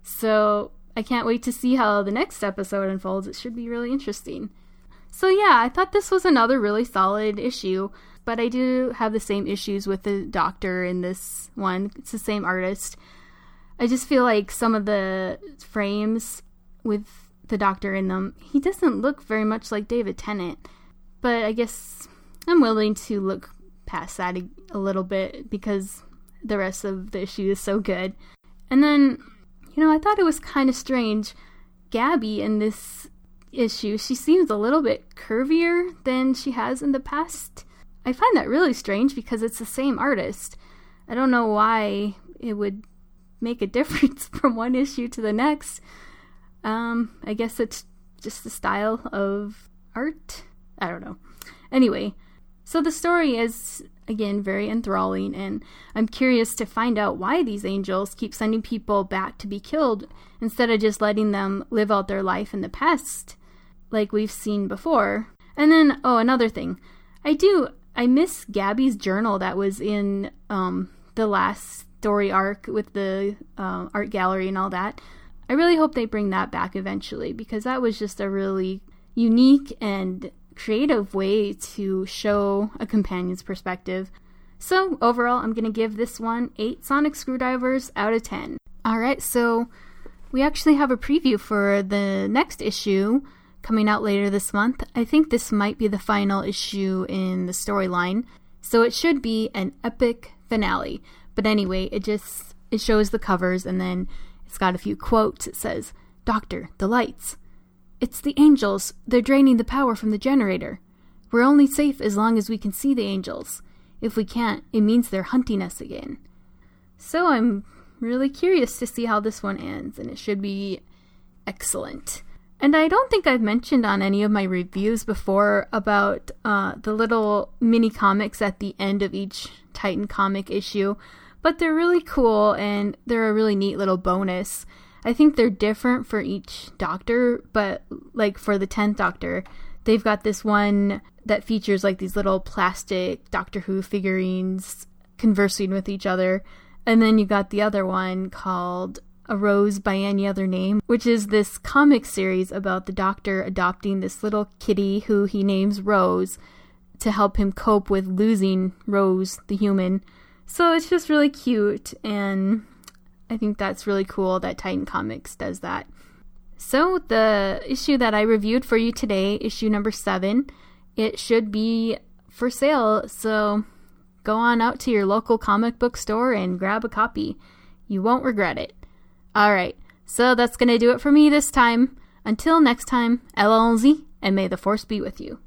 So I can't wait to see how the next episode unfolds. It should be really interesting. So yeah, I thought this was another really solid issue, but I do have the same issues with the Doctor in this one. It's the same artist. I just feel like some of the frames with the Doctor in them, he doesn't look very much like David Tennant. But I guess I'm willing to look past that a, a little bit because the rest of the issue is so good. And then, you know, I thought it was kind of strange. Gabby in this issue, she seems a little bit curvier than she has in the past. I find that really strange because it's the same artist. I don't know why it would make a difference from one issue to the next. Um, I guess it's just the style of art. I don't know. Anyway, So the story is, again, very enthralling, and I'm curious to find out why these angels keep sending people back to be killed instead of just letting them live out their life in the past, like we've seen before. And then, oh, another thing. I do, I miss Gabby's journal that was in um, the last story arc with the uh, art gallery and all that. I really hope they bring that back eventually, because that was just a really unique and creative way to show a companion's perspective. So overall, I'm going to give this one eight sonic screwdrivers out of ten. Alright, so we actually have a preview for the next issue coming out later this month. I think this might be the final issue in the storyline, so it should be an epic finale. But anyway, it just it shows the covers, and then it's got a few quotes. It says, "Doctor, the lights. It's the angels. They're draining the power from the generator. We're only safe as long as we can see the angels. If we can't, it means they're hunting us again." So I'm really curious to see how this one ends, and it should be excellent. And I don't think I've mentioned on any of my reviews before about uh, the little mini comics at the end of each Titan comic issue, but they're really cool, and they're a really neat little bonus. I think they're different for each Doctor, but like for the tenth Doctor, they've got this one that features like these little plastic Doctor Who figurines conversing with each other. And then you got the other one called A Rose by Any Other Name, which is this comic series about the Doctor adopting this little kitty who he names Rose to help him cope with losing Rose, the human. So it's just really cute, and I think that's really cool that Titan Comics does that. So the issue that I reviewed for you today, issue number seven, it should be for sale, so go on out to your local comic book store and grab a copy. You won't regret it. Alright, so that's going to do it for me this time. Until next time, allons-y, and may the force be with you.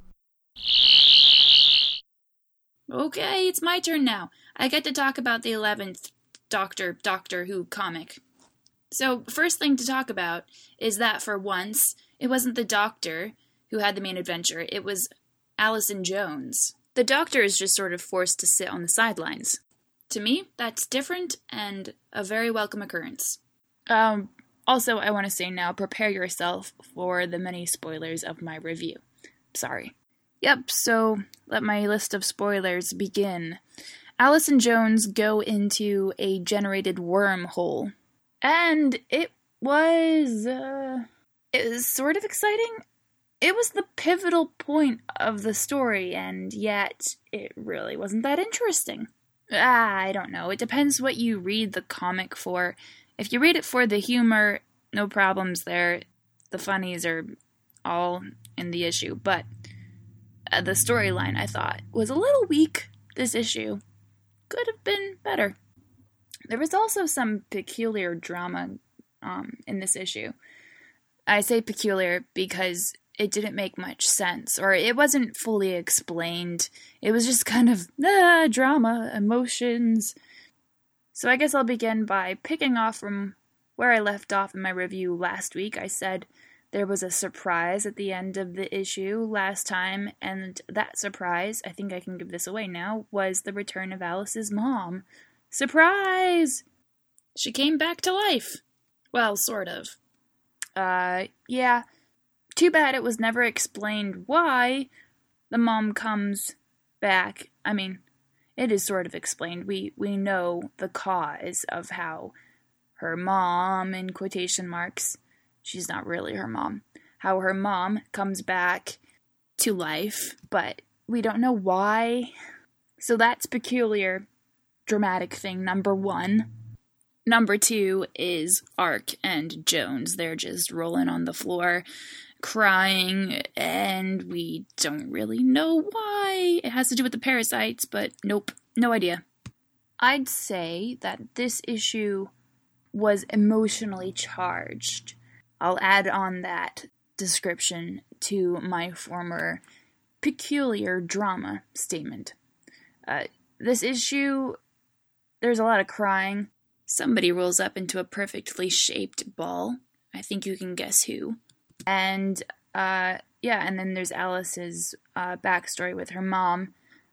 Okay, it's my turn now. I get to talk about the eleventh Doctor, Doctor Who comic. So, first thing to talk about is that for once, it wasn't the Doctor who had the main adventure, it was Allison Jones. The Doctor is just sort of forced to sit on the sidelines. To me, that's different and a very welcome occurrence. Um, also, I want to say now, prepare yourself for the many spoilers of my review. Sorry. Yep, so let my list of spoilers begin. Allison Jones go into a generated wormhole. And it was, uh, it was sort of exciting. It was the pivotal point of the story, and yet it really wasn't that interesting. Ah, I don't know. It depends what you read the comic for. If you read it for the humor, no problems there. The funnies are all in the issue. But uh, the storyline, I thought, was a little weak, this issue. Could have been better. There was also some peculiar drama um, in this issue. I say peculiar because it didn't make much sense, or it wasn't fully explained. It was just kind of ah, drama, emotions. So I guess I'll begin by picking off from where I left off in my review last week. I said there was a surprise at the end of the issue last time, and that surprise, I think I can give this away now, was the return of Alice's mom. Surprise! She came back to life. Well, sort of. Uh, yeah. Too bad it was never explained why the mom comes back. I mean, it is sort of explained. We we know the cause of how her mom, in quotation marks, she's not really her mom, how her mom comes back to life, but we don't know why. So that's peculiar, dramatic thing number one. Number two is Ark and Jones. They're just rolling on the floor, crying, and we don't really know why. It has to do with the parasites, but nope, no idea. I'd say that this issue was emotionally charged. I'll add on that description to my former peculiar drama statement. Uh, this issue, there's a lot of crying. Somebody rolls up into a perfectly shaped ball. I think you can guess who. And, uh, yeah, and then there's Alice's uh, backstory with her mom.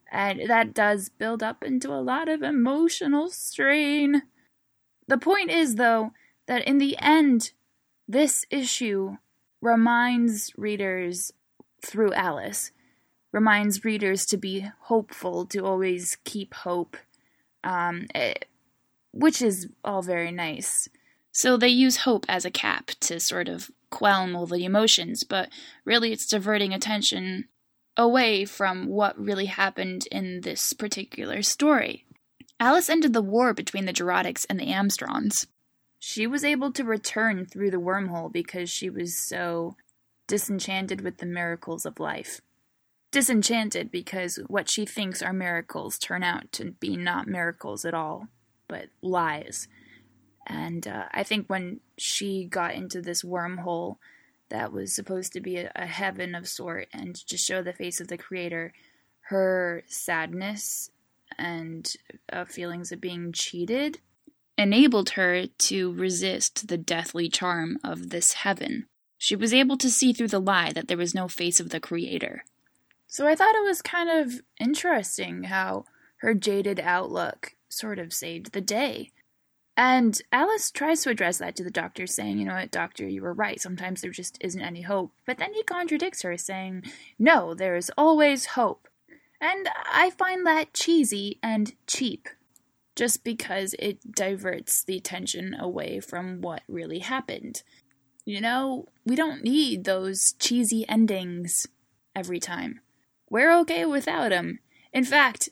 And that does build up into a lot of emotional strain. The point is, though, that in the end, this issue reminds readers, through Alice, reminds readers to be hopeful, to always keep hope, um, it, which is all very nice. So they use hope as a cap to sort of quell all the emotions, but really it's diverting attention away from what really happened in this particular story. Alice ended the war between the Gerotics and the Armstrongs. She was able to return through the wormhole because she was so disenchanted with the miracles of life. Disenchanted because what she thinks are miracles turn out to be not miracles at all, but lies. And uh, I think when she got into this wormhole that was supposed to be a, a heaven of sort and to show the face of the Creator, her sadness and uh, feelings of being cheated enabled her to resist the deathly charm of this heaven. She was able to see through the lie that there was no face of the Creator. So I thought it was kind of interesting how her jaded outlook sort of saved the day. And Alice tries to address that to the Doctor, saying, you know what, Doctor, you were right. Sometimes there just isn't any hope. But then he contradicts her, saying, no, there is always hope. And I find that cheesy and cheap, just because it diverts the attention away from what really happened. You know, we don't need those cheesy endings every time. We're okay without them. In fact,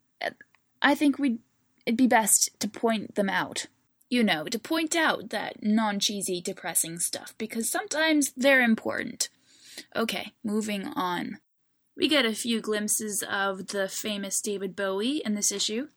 I think we'd, it'd be best to point them out. You know, to point out that non-cheesy, depressing stuff, because sometimes they're important. Okay, moving on. We get a few glimpses of the famous David Bowie in this issue.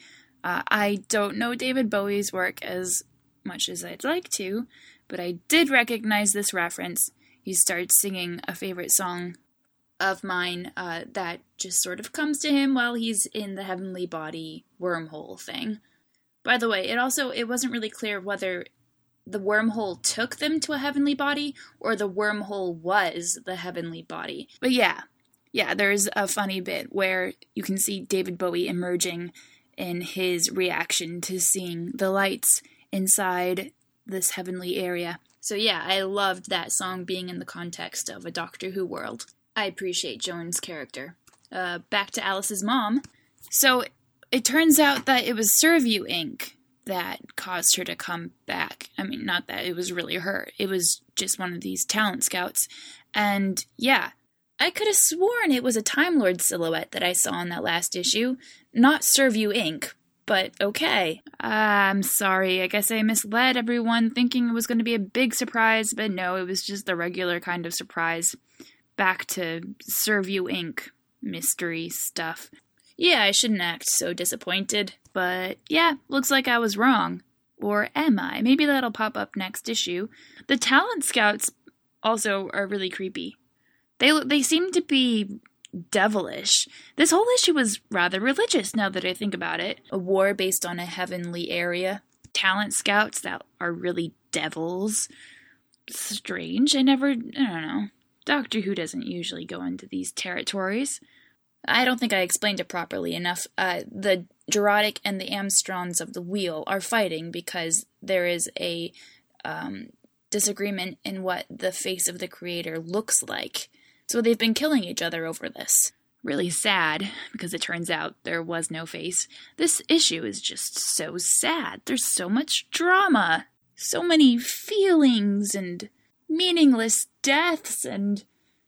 Uh, I don't know David Bowie's work as much as I'd like to, but I did recognize this reference. He starts singing a favorite song of mine uh, that just sort of comes to him while he's in the heavenly body wormhole thing. By the way, it also, it wasn't really clear whether the wormhole took them to a heavenly body or the wormhole was the heavenly body. But yeah, yeah, there's a funny bit where you can see David Bowie emerging in his reaction to seeing the lights inside this heavenly area. So yeah, I loved that song being in the context of a Doctor Who world. I appreciate Joan's character. Uh, back to Alice's mom. So it turns out that it was Serviu Incorporated that caused her to come back. I mean, not that it was really her. It was just one of these talent scouts. And yeah, I could have sworn it was a Time Lord silhouette that I saw in that last issue. Not Serviu Incorporated, but okay. Uh, I'm sorry. I guess I misled everyone thinking it was going to be a big surprise, but no, it was just the regular kind of surprise. Back to Serviu Incorporated mystery stuff. Yeah, I shouldn't act so disappointed, but yeah, looks like I was wrong. Or am I? Maybe that'll pop up next issue. The talent scouts also are really creepy. They they seem to be devilish. This whole issue was rather religious now that I think about it. A war based on a heavenly area. Talent scouts that are really devils. Strange. I never, I don't know. Doctor Who doesn't usually go into these territories. I don't think I explained it properly enough. Uh, the Gerotic and the Armstrongs of the Wheel are fighting because there is a um, disagreement in what the face of the Creator looks like. So they've been killing each other over this. Really sad, because it turns out there was no face. This issue is just so sad. There's so much drama. So many feelings and meaningless deaths and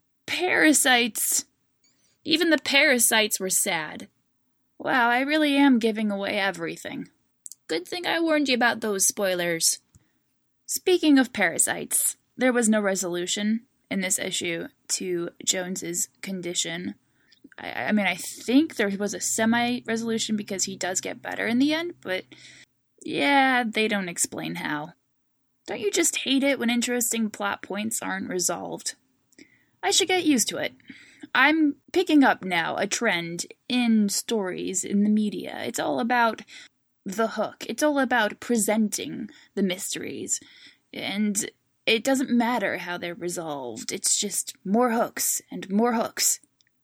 parasites. Even the parasites were sad. Wow, I really am giving away everything. Good thing I warned you about those spoilers. Speaking of parasites, there was no resolution in this issue to Jones's condition. I, I mean, I think there was a semi-resolution because he does get better in the end, but yeah, they don't explain how. Don't you just hate it when interesting plot points aren't resolved? I should get used to it. I'm picking up now a trend in stories in the media. It's all about the hook. It's all about presenting the mysteries. And it doesn't matter how they're resolved. It's just more hooks and more hooks.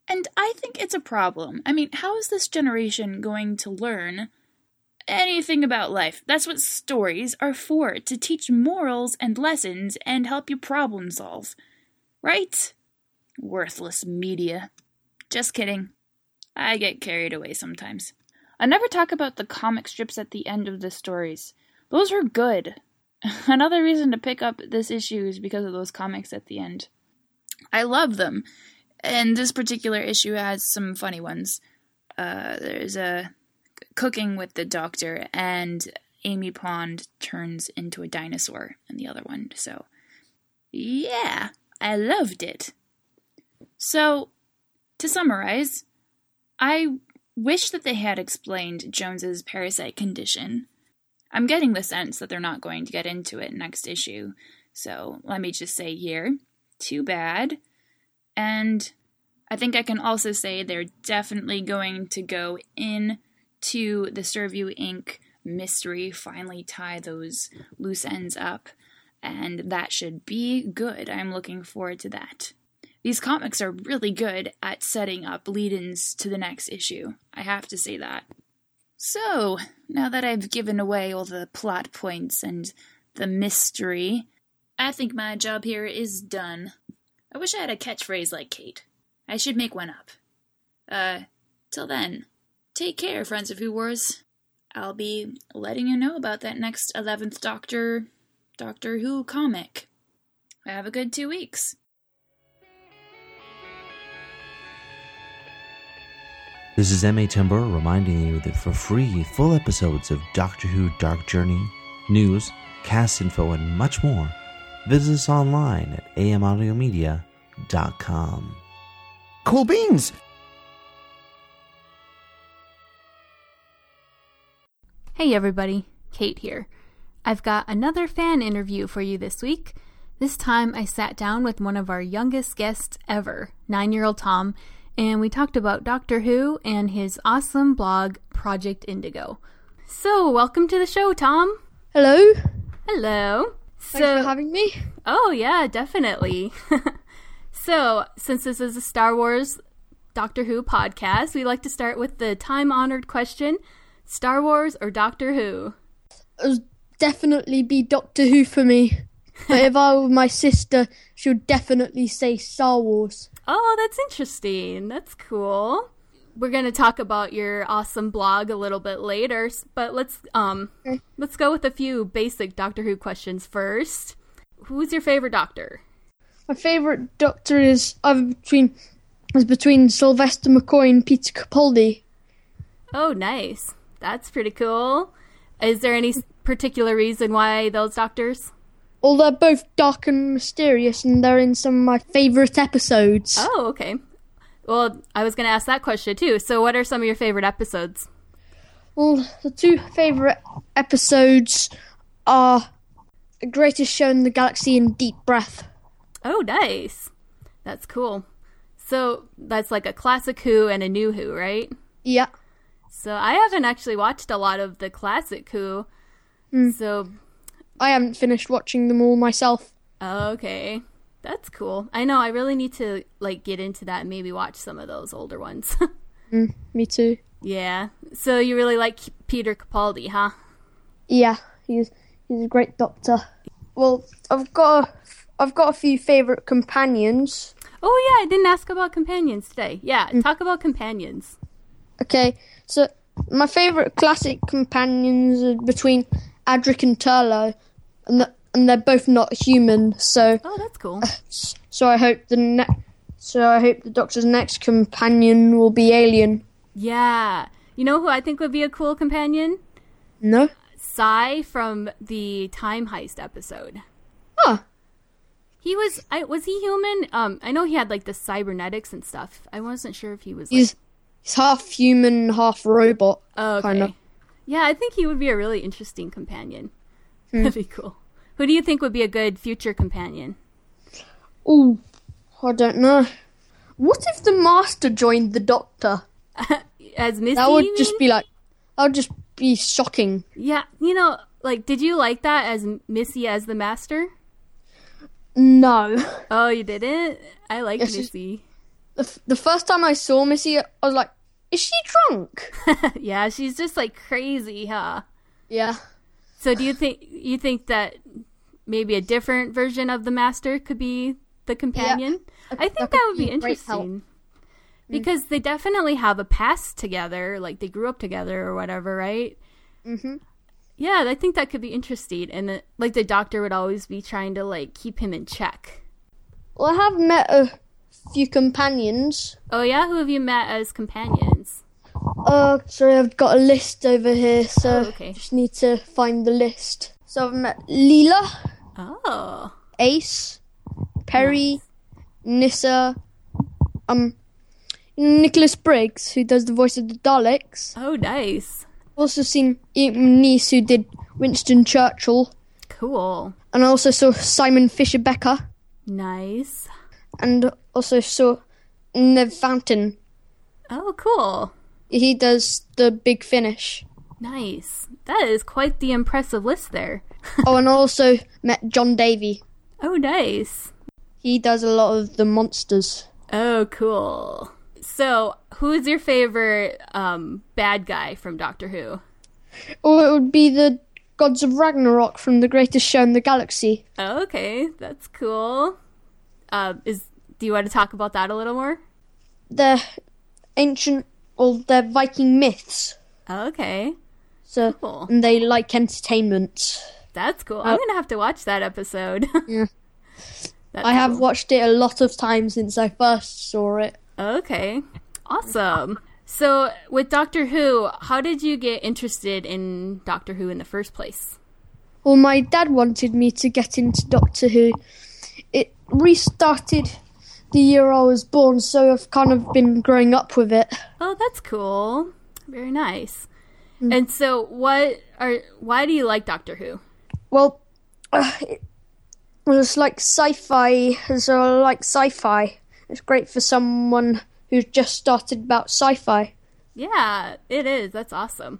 And I think it's a problem. I mean, how is this generation going to learn anything about life? That's what stories are for, to teach morals and lessons and help you problem solve. Right? Worthless media. Just kidding. I get carried away sometimes. I never talk about the comic strips at the end of the stories. Those were good. Another reason to pick up this issue is because of those comics at the end. I love them. And this particular issue has some funny ones. Uh, there's a cooking with the doctor, and Amy Pond turns into a dinosaur in the other one. So, yeah, I loved it. So, to summarize, I wish that they had explained Jones's parasite condition. I'm getting the sense that they're not going to get into it next issue. So, let me just say here, too bad. And I think I can also say they're definitely going to go in to the Servu Incorporated mystery, finally tie those loose ends up, and that should be good. I'm looking forward to that. These comics are really good at setting up lead-ins to the next issue. I have to say that. So, now that I've given away all the plot points and the mystery, I think my job here is done. I wish I had a catchphrase like Kate. I should make one up. Uh, till then, take care, friends of Who Wars. I'll be letting you know about that next eleventh Doctor, Doctor Who comic. Have a good two weeks. This is M A Timber reminding you that for free, full episodes of Doctor Who Dark Journey, news, cast info, and much more, visit us online at a m audio media dot com. Cool beans! Hey everybody, Kate here. I've got another fan interview for you this week. This time I sat down with one of our youngest guests ever, nine-year-old Tom, and we talked about Doctor Who and his awesome blog, Project Indigo. So, welcome to the show, Tom. Hello. Hello. Thanks so, for having me. Oh, yeah, definitely. So, since this is a Star Wars Doctor Who podcast, we like to start with the time-honored question, Star Wars or Doctor Who? It would definitely be Doctor Who for me. But if I were my sister, she would definitely say Star Wars. Oh, that's interesting. That's cool. We're going to talk about your awesome blog a little bit later, but let's um okay. let's go with a few basic Doctor Who questions first. Who's your favorite Doctor? My favorite Doctor is either between is between Sylvester McCoy and Peter Capaldi. Oh, nice. That's pretty cool. Is there any particular reason why those Doctors? Well, they're both dark and mysterious, and they're in some of my favorite episodes. Oh, okay. Well, I was going to ask that question too. So what are some of your favorite episodes? Well, the two favorite episodes are The Greatest Show in the Galaxy and Deep Breath. Oh, nice. That's cool. So that's like a classic Who and a new Who, right? Yeah. So I haven't actually watched a lot of the classic Who. Mm. So I haven't finished watching them all myself. Okay. That's cool. I know, I really need to like get into that and maybe watch some of those older ones. mm, me too. Yeah. So you really like Peter Capaldi, huh? Yeah, he's he's a great Doctor. Well, I've got a, I've got a few favorite companions. Oh yeah, I didn't ask about companions today. Yeah, mm. talk about companions. Okay, so my favorite classic companions are between Adric and Turlough, and the, and they're both not human. So oh, that's cool. Uh, so I hope the ne- so I hope the Doctor's next companion will be alien. Yeah, you know who I think would be a cool companion? No, Sai from the Time Heist episode. Huh. He was. I was he human? Um, I know he had like the cybernetics and stuff. I wasn't sure if he was. He's like... he's half human, half robot. Oh, okay. Kinda. Yeah, I think he would be a really interesting companion. Hmm. That'd be cool. Who do you think would be a good future companion? Ooh, I don't know. What if the Master joined the Doctor? As Missy, that would you just mean? be like, that would just be shocking. Yeah, you know, like, did you like that as Missy as the Master? No. Oh, you didn't? I like yes, Missy. the, f- the first time I saw Missy, I was like, is she drunk? Yeah, she's just like crazy, huh? Yeah. So do you think you think that maybe a different version of the Master could be the companion? Yeah. I think that, that would be, be interesting. Because they definitely have a past together, like they grew up together or whatever, right? Mm-hmm. Yeah, I think that could be interesting. And the, like the Doctor would always be trying to like keep him in check. Well, I have met a few companions. Oh yeah? Who have you met as companions? Uh, sorry, I've got a list over here, so oh, okay. just need to find the list. So I've met Leela. Oh. Ace. Perry. Nice. Nissa. Um... Nicholas Briggs, who does the voice of the Daleks. Oh, nice. Also seen Niece, who did Winston Churchill. Cool. And I also saw Simon Fisher Becker. Nice. And also saw Nev Fountain. Oh, cool. He does the Big Finish. Nice. That is quite the impressive list there. Oh, and I also met John Davey. Oh, nice. He does a lot of the monsters. Oh, cool. So, who is your favorite um, bad guy from Doctor Who? Oh, it would be the Gods of Ragnarok from The Greatest Show in the Galaxy. Oh, okay, that's cool. Uh, is do you want to talk about that a little more? They're ancient, or they're Viking myths. Oh, okay. So, cool. And they like entertainment. That's cool. Uh, I'm gonna have to watch that episode. Yeah. That's I have cool. watched it a lot of times since I first saw it. Okay, awesome. So, with Doctor Who, how did you get interested in Doctor Who in the first place? Well, my dad wanted me to get into Doctor Who. It restarted the year I was born, so I've kind of been growing up with it. Oh, that's cool. Very nice. Mm. And so, what are? Why do you like Doctor Who? Well, uh, it was like sci-fi, so I like sci-fi. It's great for someone who's just started about sci-fi. Yeah, it is. That's awesome.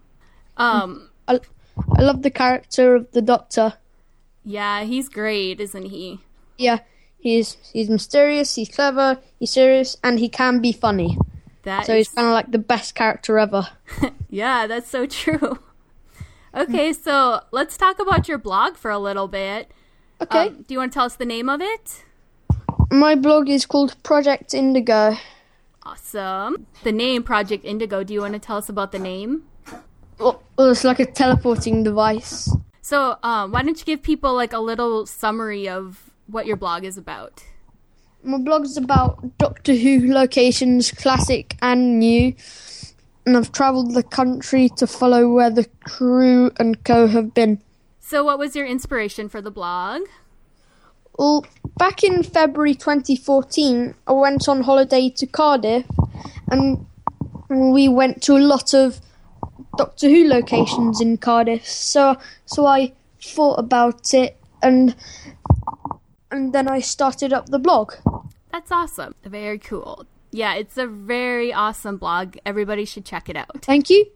Um, I, I love the character of the Doctor. Yeah, he's great, isn't he? Yeah, he's he's mysterious, he's clever, he's serious, and he can be funny. That so is... he's kind of like the best character ever. Yeah, that's so true. Okay, so let's talk about your blog for a little bit. Okay. Um, do you want to tell us the name of it? My blog is called Project Indigo. Awesome. The name Project Indigo, do you want to tell us about the name? Well, it's like a teleporting device. So, um, why don't you give people like a little summary of what your blog is about? My blog's about Doctor Who locations, classic and new. And I've travelled the country to follow where the crew and co have been. So what was your inspiration for the blog? Well, back in February twenty fourteen, I went on holiday to Cardiff, and we went to a lot of Doctor Who locations in Cardiff. So, so I thought about it, and and then I started up the blog. That's awesome. Very cool. Yeah, it's a very awesome blog. Everybody should check it out. Thank you.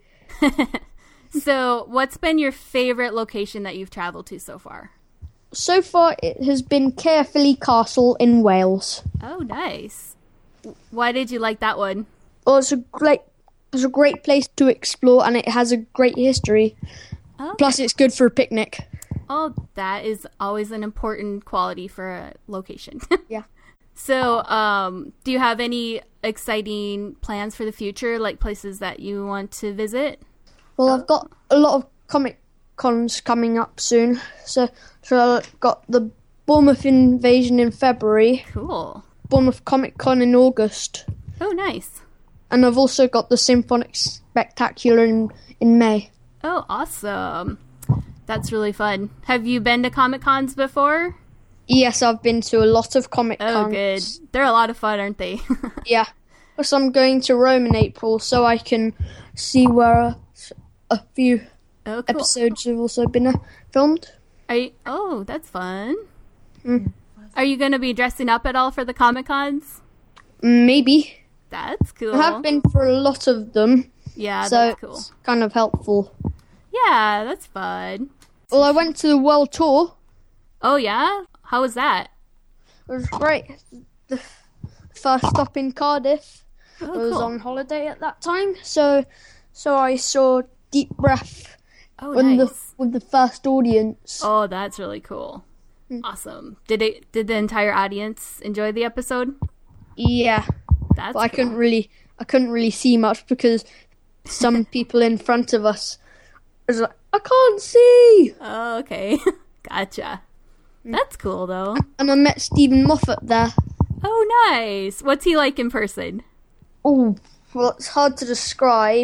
So, what's been your favorite location that you've traveled to so far? So far, it has been Caerphilly Castle in Wales. Oh, nice. Why did you like that one? Well, it's a great, it's a great place to explore, and it has a great history. Okay. Plus, it's good for a picnic. Oh, that is always an important quality for a location. Yeah. So, um, do you have any exciting plans for the future, like places that you want to visit? Well, I've got a lot of Comic Cons coming up soon. So, so I've got the Bournemouth Invasion in February. Cool. Bournemouth Comic Con in August. Oh, nice. And I've also got the Symphonic Spectacular in, in May. Oh, awesome. That's really fun. Have you been to Comic Cons before? Yes, I've been to a lot of Comic Cons. Oh, good. They're a lot of fun, aren't they? Yeah. Plus, I'm going to Rome in April, so I can see where a, a few oh, cool. episodes have also been uh, filmed. Are you, oh, that's fun. Mm. Are you going to be dressing up at all for the Comic Cons? Maybe. That's cool. I have been for a lot of them. Yeah, so that's cool. It's kind of helpful. Yeah, that's fun. Well, I went to the world tour. Oh, yeah? How was that? It was great. The first stop in Cardiff. Oh, I was cool. on holiday at that time, so so I saw Deep Breath Oh, when nice. the, with the first audience. Oh, that's really cool. Awesome. Did it? Did the entire audience enjoy the episode? Yeah, That's but I cool. couldn't really I couldn't really see much because some people in front of us was like, I can't see. Oh, okay. Gotcha. That's cool, though. And I met Stephen Moffat there. Oh, nice. What's he like in person? Oh, well, it's hard to describe.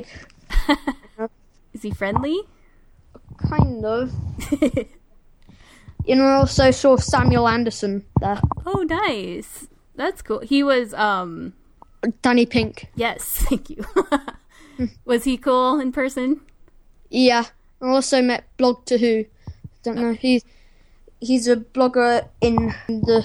Is he friendly? Kind of. And I also saw Samuel Anderson there. Oh, nice. That's cool. He was, um... Danny Pink. Yes, thank you. Was he cool in person? Yeah. I also met Blog to Who. Don't know. He's he's a blogger in the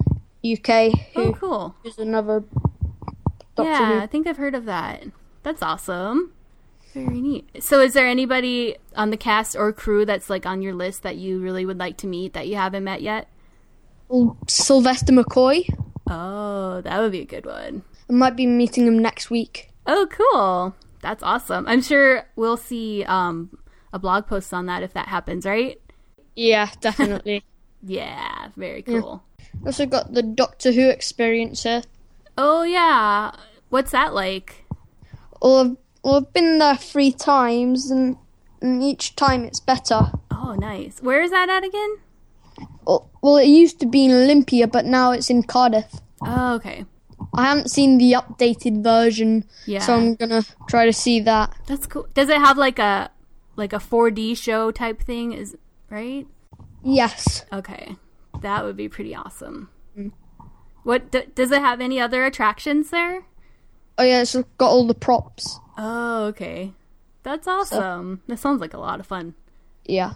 U K. Who Oh, cool. is another Doctor yeah, Who. I think I've heard of that. That's awesome. Very neat. So is there anybody on the cast or crew that's like on your list that you really would like to meet that you haven't met yet? Well, Sylvester McCoy. Oh, that would be a good one. I might be meeting him next week. Oh, cool. That's awesome. I'm sure we'll see um, a blog post on that if that happens, right? Yeah, definitely. Yeah, very Yeah. cool. Also got the Doctor Who experience here. Oh, yeah. What's that like? Well, I've, well, I've been there three times, and, and each time it's better. Oh, nice. Where is that at again? Well, well, it used to be in Olympia, but now it's in Cardiff. Oh, okay. I haven't seen the updated version, Yeah. so I'm gonna try to see that. That's cool. Does it have like a like a four D show type thing? Is right? Yes. Okay, that would be pretty awesome. What d- does it have? Any other attractions there? Oh yeah, it's got all the props. Oh, okay. That's awesome. That sounds like a lot of fun. Yeah.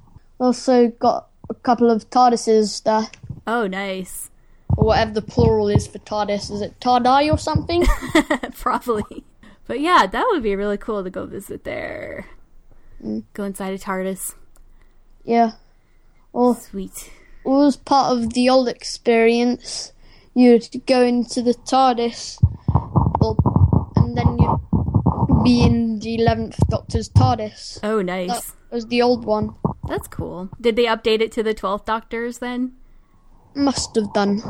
Also got a couple of TARDISes there, Oh, nice. or whatever the plural is for TARDIS. Is it TARDI or something? Probably. But yeah, that would be really cool to go visit there. Mm. Go inside a TARDIS. Yeah. Well, Sweet. Well, as part of the old experience, you'd go into the TARDIS, well, and then you'd be in the eleventh Doctor's TARDIS. Oh, nice. That was the old one. That's cool. Did they update it to the twelfth Doctors then? Must have done.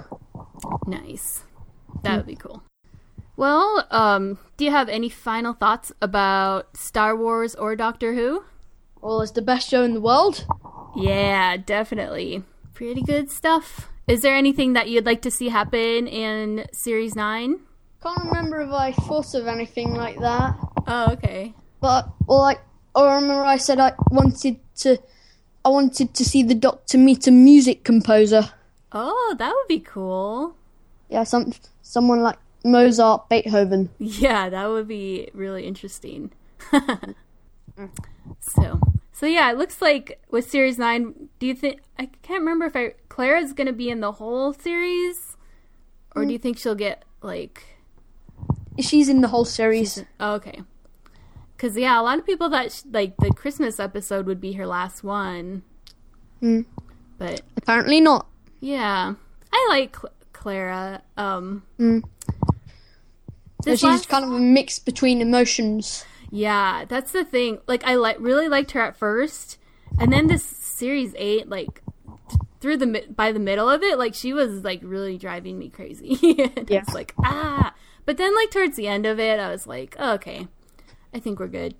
Nice. That would be cool. Well, um, do you have any final thoughts about Star Wars or Doctor Who? Well, it's the best show in the world. Yeah, definitely. Pretty good stuff. Is there anything that you'd like to see happen in Series nine? Can't remember if I thought of anything like that. Oh, okay. But, well, like, I remember I said I wanted to, I wanted to see the Doctor meet a music composer. Oh, that would be cool. Yeah, some someone like Mozart, Beethoven. Yeah, that would be really interesting. so, so yeah, it looks like with Series nine, do you think, I can't remember if I, Clara's going to be in the whole series? Or do you think she'll get, like... She's in the whole series. In, oh, okay. Because, yeah, a lot of people thought, sh- like, the Christmas episode would be her last one. Mm. But... Apparently not. Yeah. I like Cl- Clara. Um... Mm. So This she's last- kind of a mix between emotions. Yeah, that's the thing. Like, I li- really liked her at first, and then this series eight, like, th- through the mi- by the middle of it, like, she was like really driving me crazy. And Yeah. I was like, ah. But then, like, towards the end of it, I was like, oh, okay, I think we're good.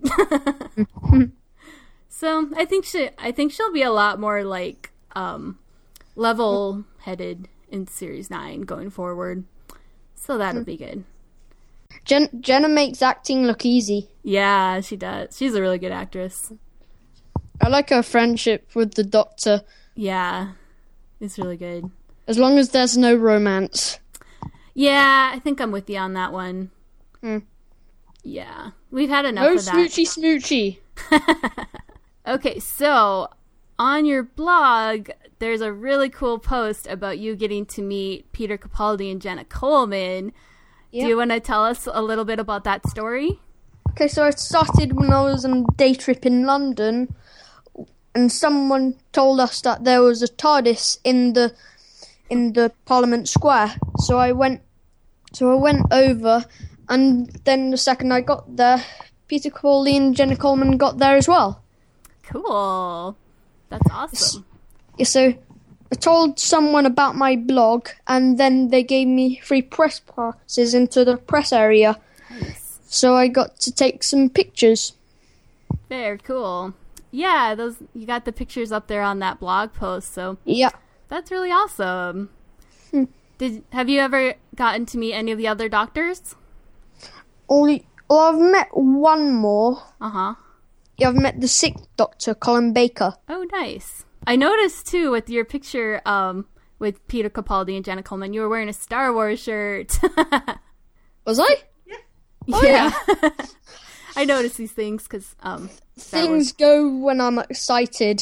So I think she, I think she'll be a lot more like um, level-headed in Series nine going forward. So that'll be good. Jen- Jenna makes acting look easy. Yeah, she does. She's a really good actress. I like her friendship with the Doctor. Yeah, it's really good. As long as there's no romance. Yeah, I think I'm with you on that one. Hmm. Yeah, we've had enough No of that. smoochy smoochy. Okay, so on your blog, there's a really cool post about you getting to meet Peter Capaldi and Jenna Coleman. Yeah. Do you want to tell us a little bit about that story? Okay, so it started when I was on a day trip in London, and someone told us that there was a TARDIS in the in the Parliament Square. So I went So I went over, and then the second I got there, Peter Capaldi and Jenna Coleman got there as well. Cool. That's awesome. Yeah, so I told someone about my blog, and then they gave me free press passes into the press area. Nice. So I got to take some pictures. Very cool. Yeah, those you got the pictures up there on that blog post, so yeah, that's really awesome. Hmm. Did have you ever gotten to meet any of the other doctors? Only, well, I've met one more. Uh huh. Yeah, I've met the sixth Doctor, Colin Baker. Oh, nice. I noticed too with your picture um with Peter Capaldi and Jenna Coleman, you were wearing a Star Wars shirt. Was I? Yeah. Oh, yeah. yeah. I notice these things because um, Star things Wars. go when I'm excited.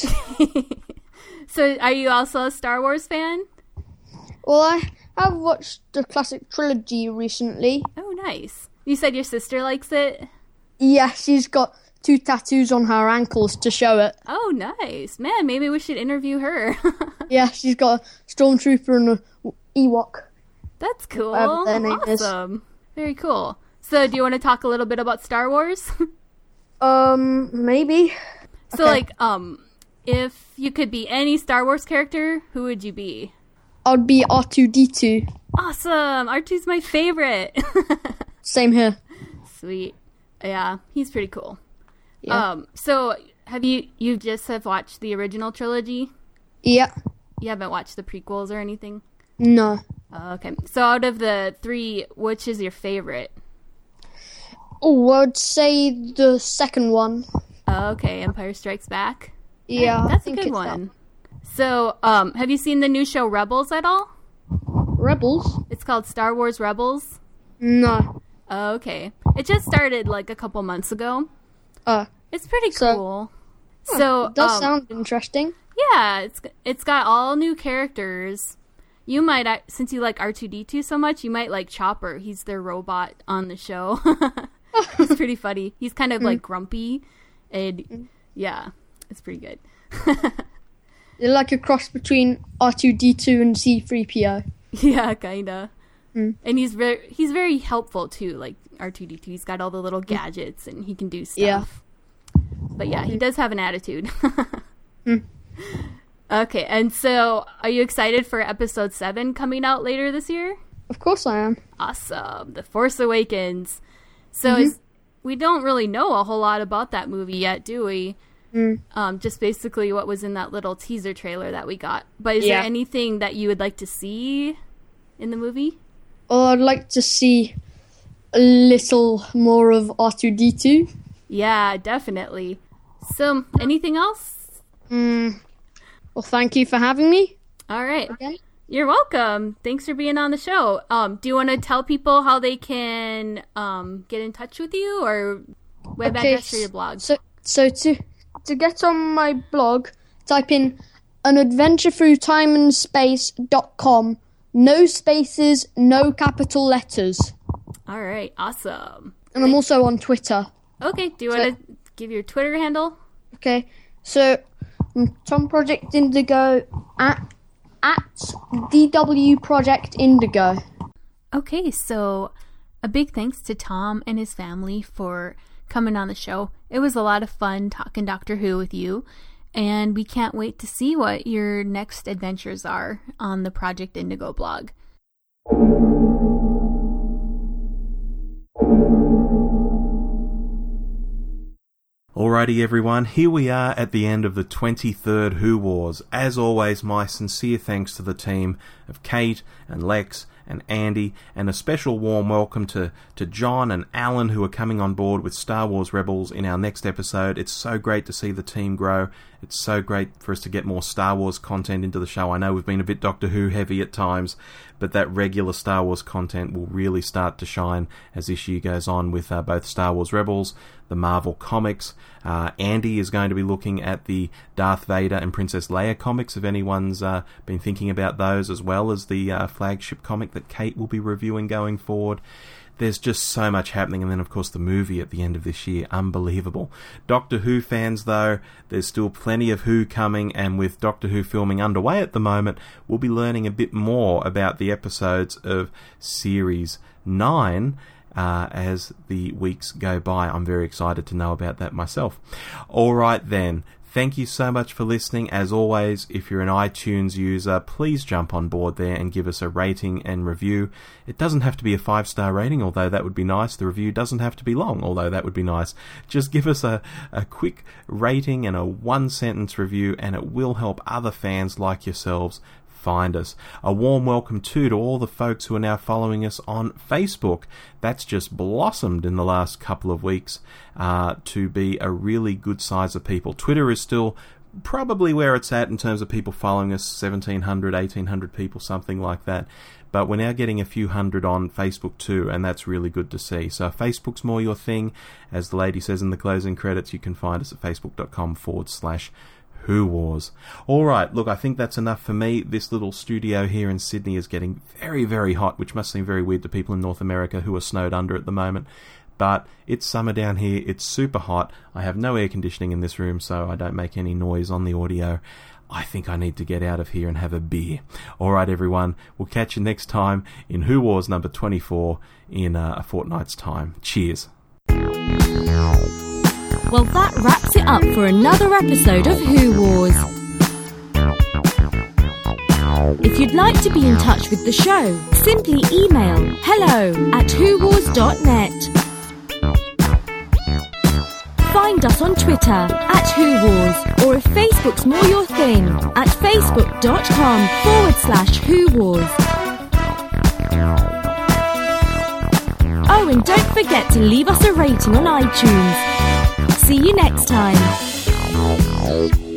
So, are you also a Star Wars fan? Well, I have watched the classic trilogy recently. Oh, nice. You said your sister likes it? Yeah, she's got two tattoos on her ankles to show it. Oh, nice. Man, maybe we should interview her. Yeah, she's got a Stormtrooper and a Ewok. That's cool. Whatever their name is. Awesome. Very cool. So, do you want to talk a little bit about Star Wars? um, maybe. So, Okay. like, um, if you could be any Star Wars character, who would you be? I'd be R two D two. Awesome! R two's my favorite. Same here. Sweet. Yeah, he's pretty cool. Yeah. Um, so, have you, you just have watched the original trilogy? Yeah. You haven't watched the prequels or anything? No. Oh, okay. So, out of the three, which is your favorite? Oh, I'd say the second one. Oh, okay, Empire Strikes Back. Yeah, Hey, that's I think a good it's one. So, um, have you seen the new show Rebels at all? Rebels? It's called Star Wars Rebels. No. Oh, okay. It just started like a couple months ago. Uh, It's pretty so- cool. Huh, So, it does um, sound interesting. Yeah, it's it's got all new characters. You might, ac- since you like R two D two so much, you might like Chopper. He's their robot on the show. He's pretty funny. He's kind of like grumpy, and yeah, it's pretty good. They're like a cross between R two D two and C three P O. Yeah, kinda. Mm. And he's very he's very helpful too. Like R two D two, he's got all the little gadgets and he can do stuff. Yeah. But yeah, he does have an attitude. Mm. Okay, and so are you excited for episode seven coming out later this year? Of course I am. Awesome. The Force Awakens. So Mhm. is, we don't really know a whole lot about that movie yet, do we? Mm. Um, just basically what was in that little teaser trailer that we got. But is Yeah. there anything that you would like to see in the movie? Well, I'd like to see a little more of R two D two. Yeah, definitely. So, anything else? Mm. Well, thank you for having me. All right. Okay. You're welcome. Thanks for being on the show. Um, do you want to tell people how they can um, get in touch with you or web Okay, address for your blog? So, so to to get on my blog, type in an adventure through time and space dot com. No spaces, no capital letters. All right. Awesome. And I'm also on Twitter. Okay. Do you So- want to give your Twitter handle? Okay, so um, Tom Project Indigo at at D W Project Indigo. Okay, so a big thanks to Tom and his family for coming on the show. It was a lot of fun talking Doctor Who with you, and we can't wait to see what your next adventures are on the Project Indigo blog. Alrighty everyone, here we are at the end of the twenty-third Who Wars. As always, my sincere thanks to the team of Kate and Lex and Andy, and a special warm welcome to, to John and Alan, who are coming on board with Star Wars Rebels in our next episode. It's so great to see the team grow. It's so great for us to get more Star Wars content into the show. I know we've been a bit Doctor Who heavy at times, but that regular Star Wars content will really start to shine as this year goes on with uh, both Star Wars Rebels, the Marvel comics. Uh, Andy is going to be looking at the Darth Vader and Princess Leia comics, if anyone's uh, been thinking about those, as well as the uh, flagship comic that Kate will be reviewing going forward. There's just so much happening, and then of course the movie at the end of this year, unbelievable. Doctor Who fans though, there's still plenty of Who coming, and with Doctor Who filming underway at the moment, we'll be learning a bit more about the episodes of Series nine uh, as the weeks go by. I'm very excited to know about that myself. All right then. Thank you so much for listening. As always, if you're an iTunes user, please jump on board there and give us a rating and review. It doesn't have to be a five-star rating, although that would be nice. The review doesn't have to be long, although that would be nice. Just give us a, a quick rating and a one-sentence review, and it will help other fans like yourselves find us. A warm welcome too to all the folks who are now following us on Facebook. That's just blossomed in the last couple of weeks uh, to be a really good size of people. Twitter is still probably where it's at in terms of people following us, seventeen hundred, eighteen hundred people, something like that. But we're now getting a few hundred on Facebook too, and that's really good to see. So if Facebook's more your thing, as the lady says in the closing credits, you can find us at facebook.com forward slash Who Wars. Alright, look, I think that's enough for me. This little studio here in Sydney is getting very, very hot, which must seem very weird to people in North America who are snowed under at the moment. But it's summer down here, it's super hot. I have no air conditioning in this room, so I don't make any noise on the audio. I think I need to get out of here and have a beer. Alright everyone, we'll catch you next time in Who Wars number twenty-four in uh, a fortnight's time. Cheers. Well, that wraps it up for another episode of Who Wars. If you'd like to be in touch with the show, simply email hello at who wars dot net. Find us on Twitter at Who Wars, or if Facebook's more your thing, at facebook.com forward slash Who Wars. Oh, and don't forget to leave us a rating on iTunes. See you next time.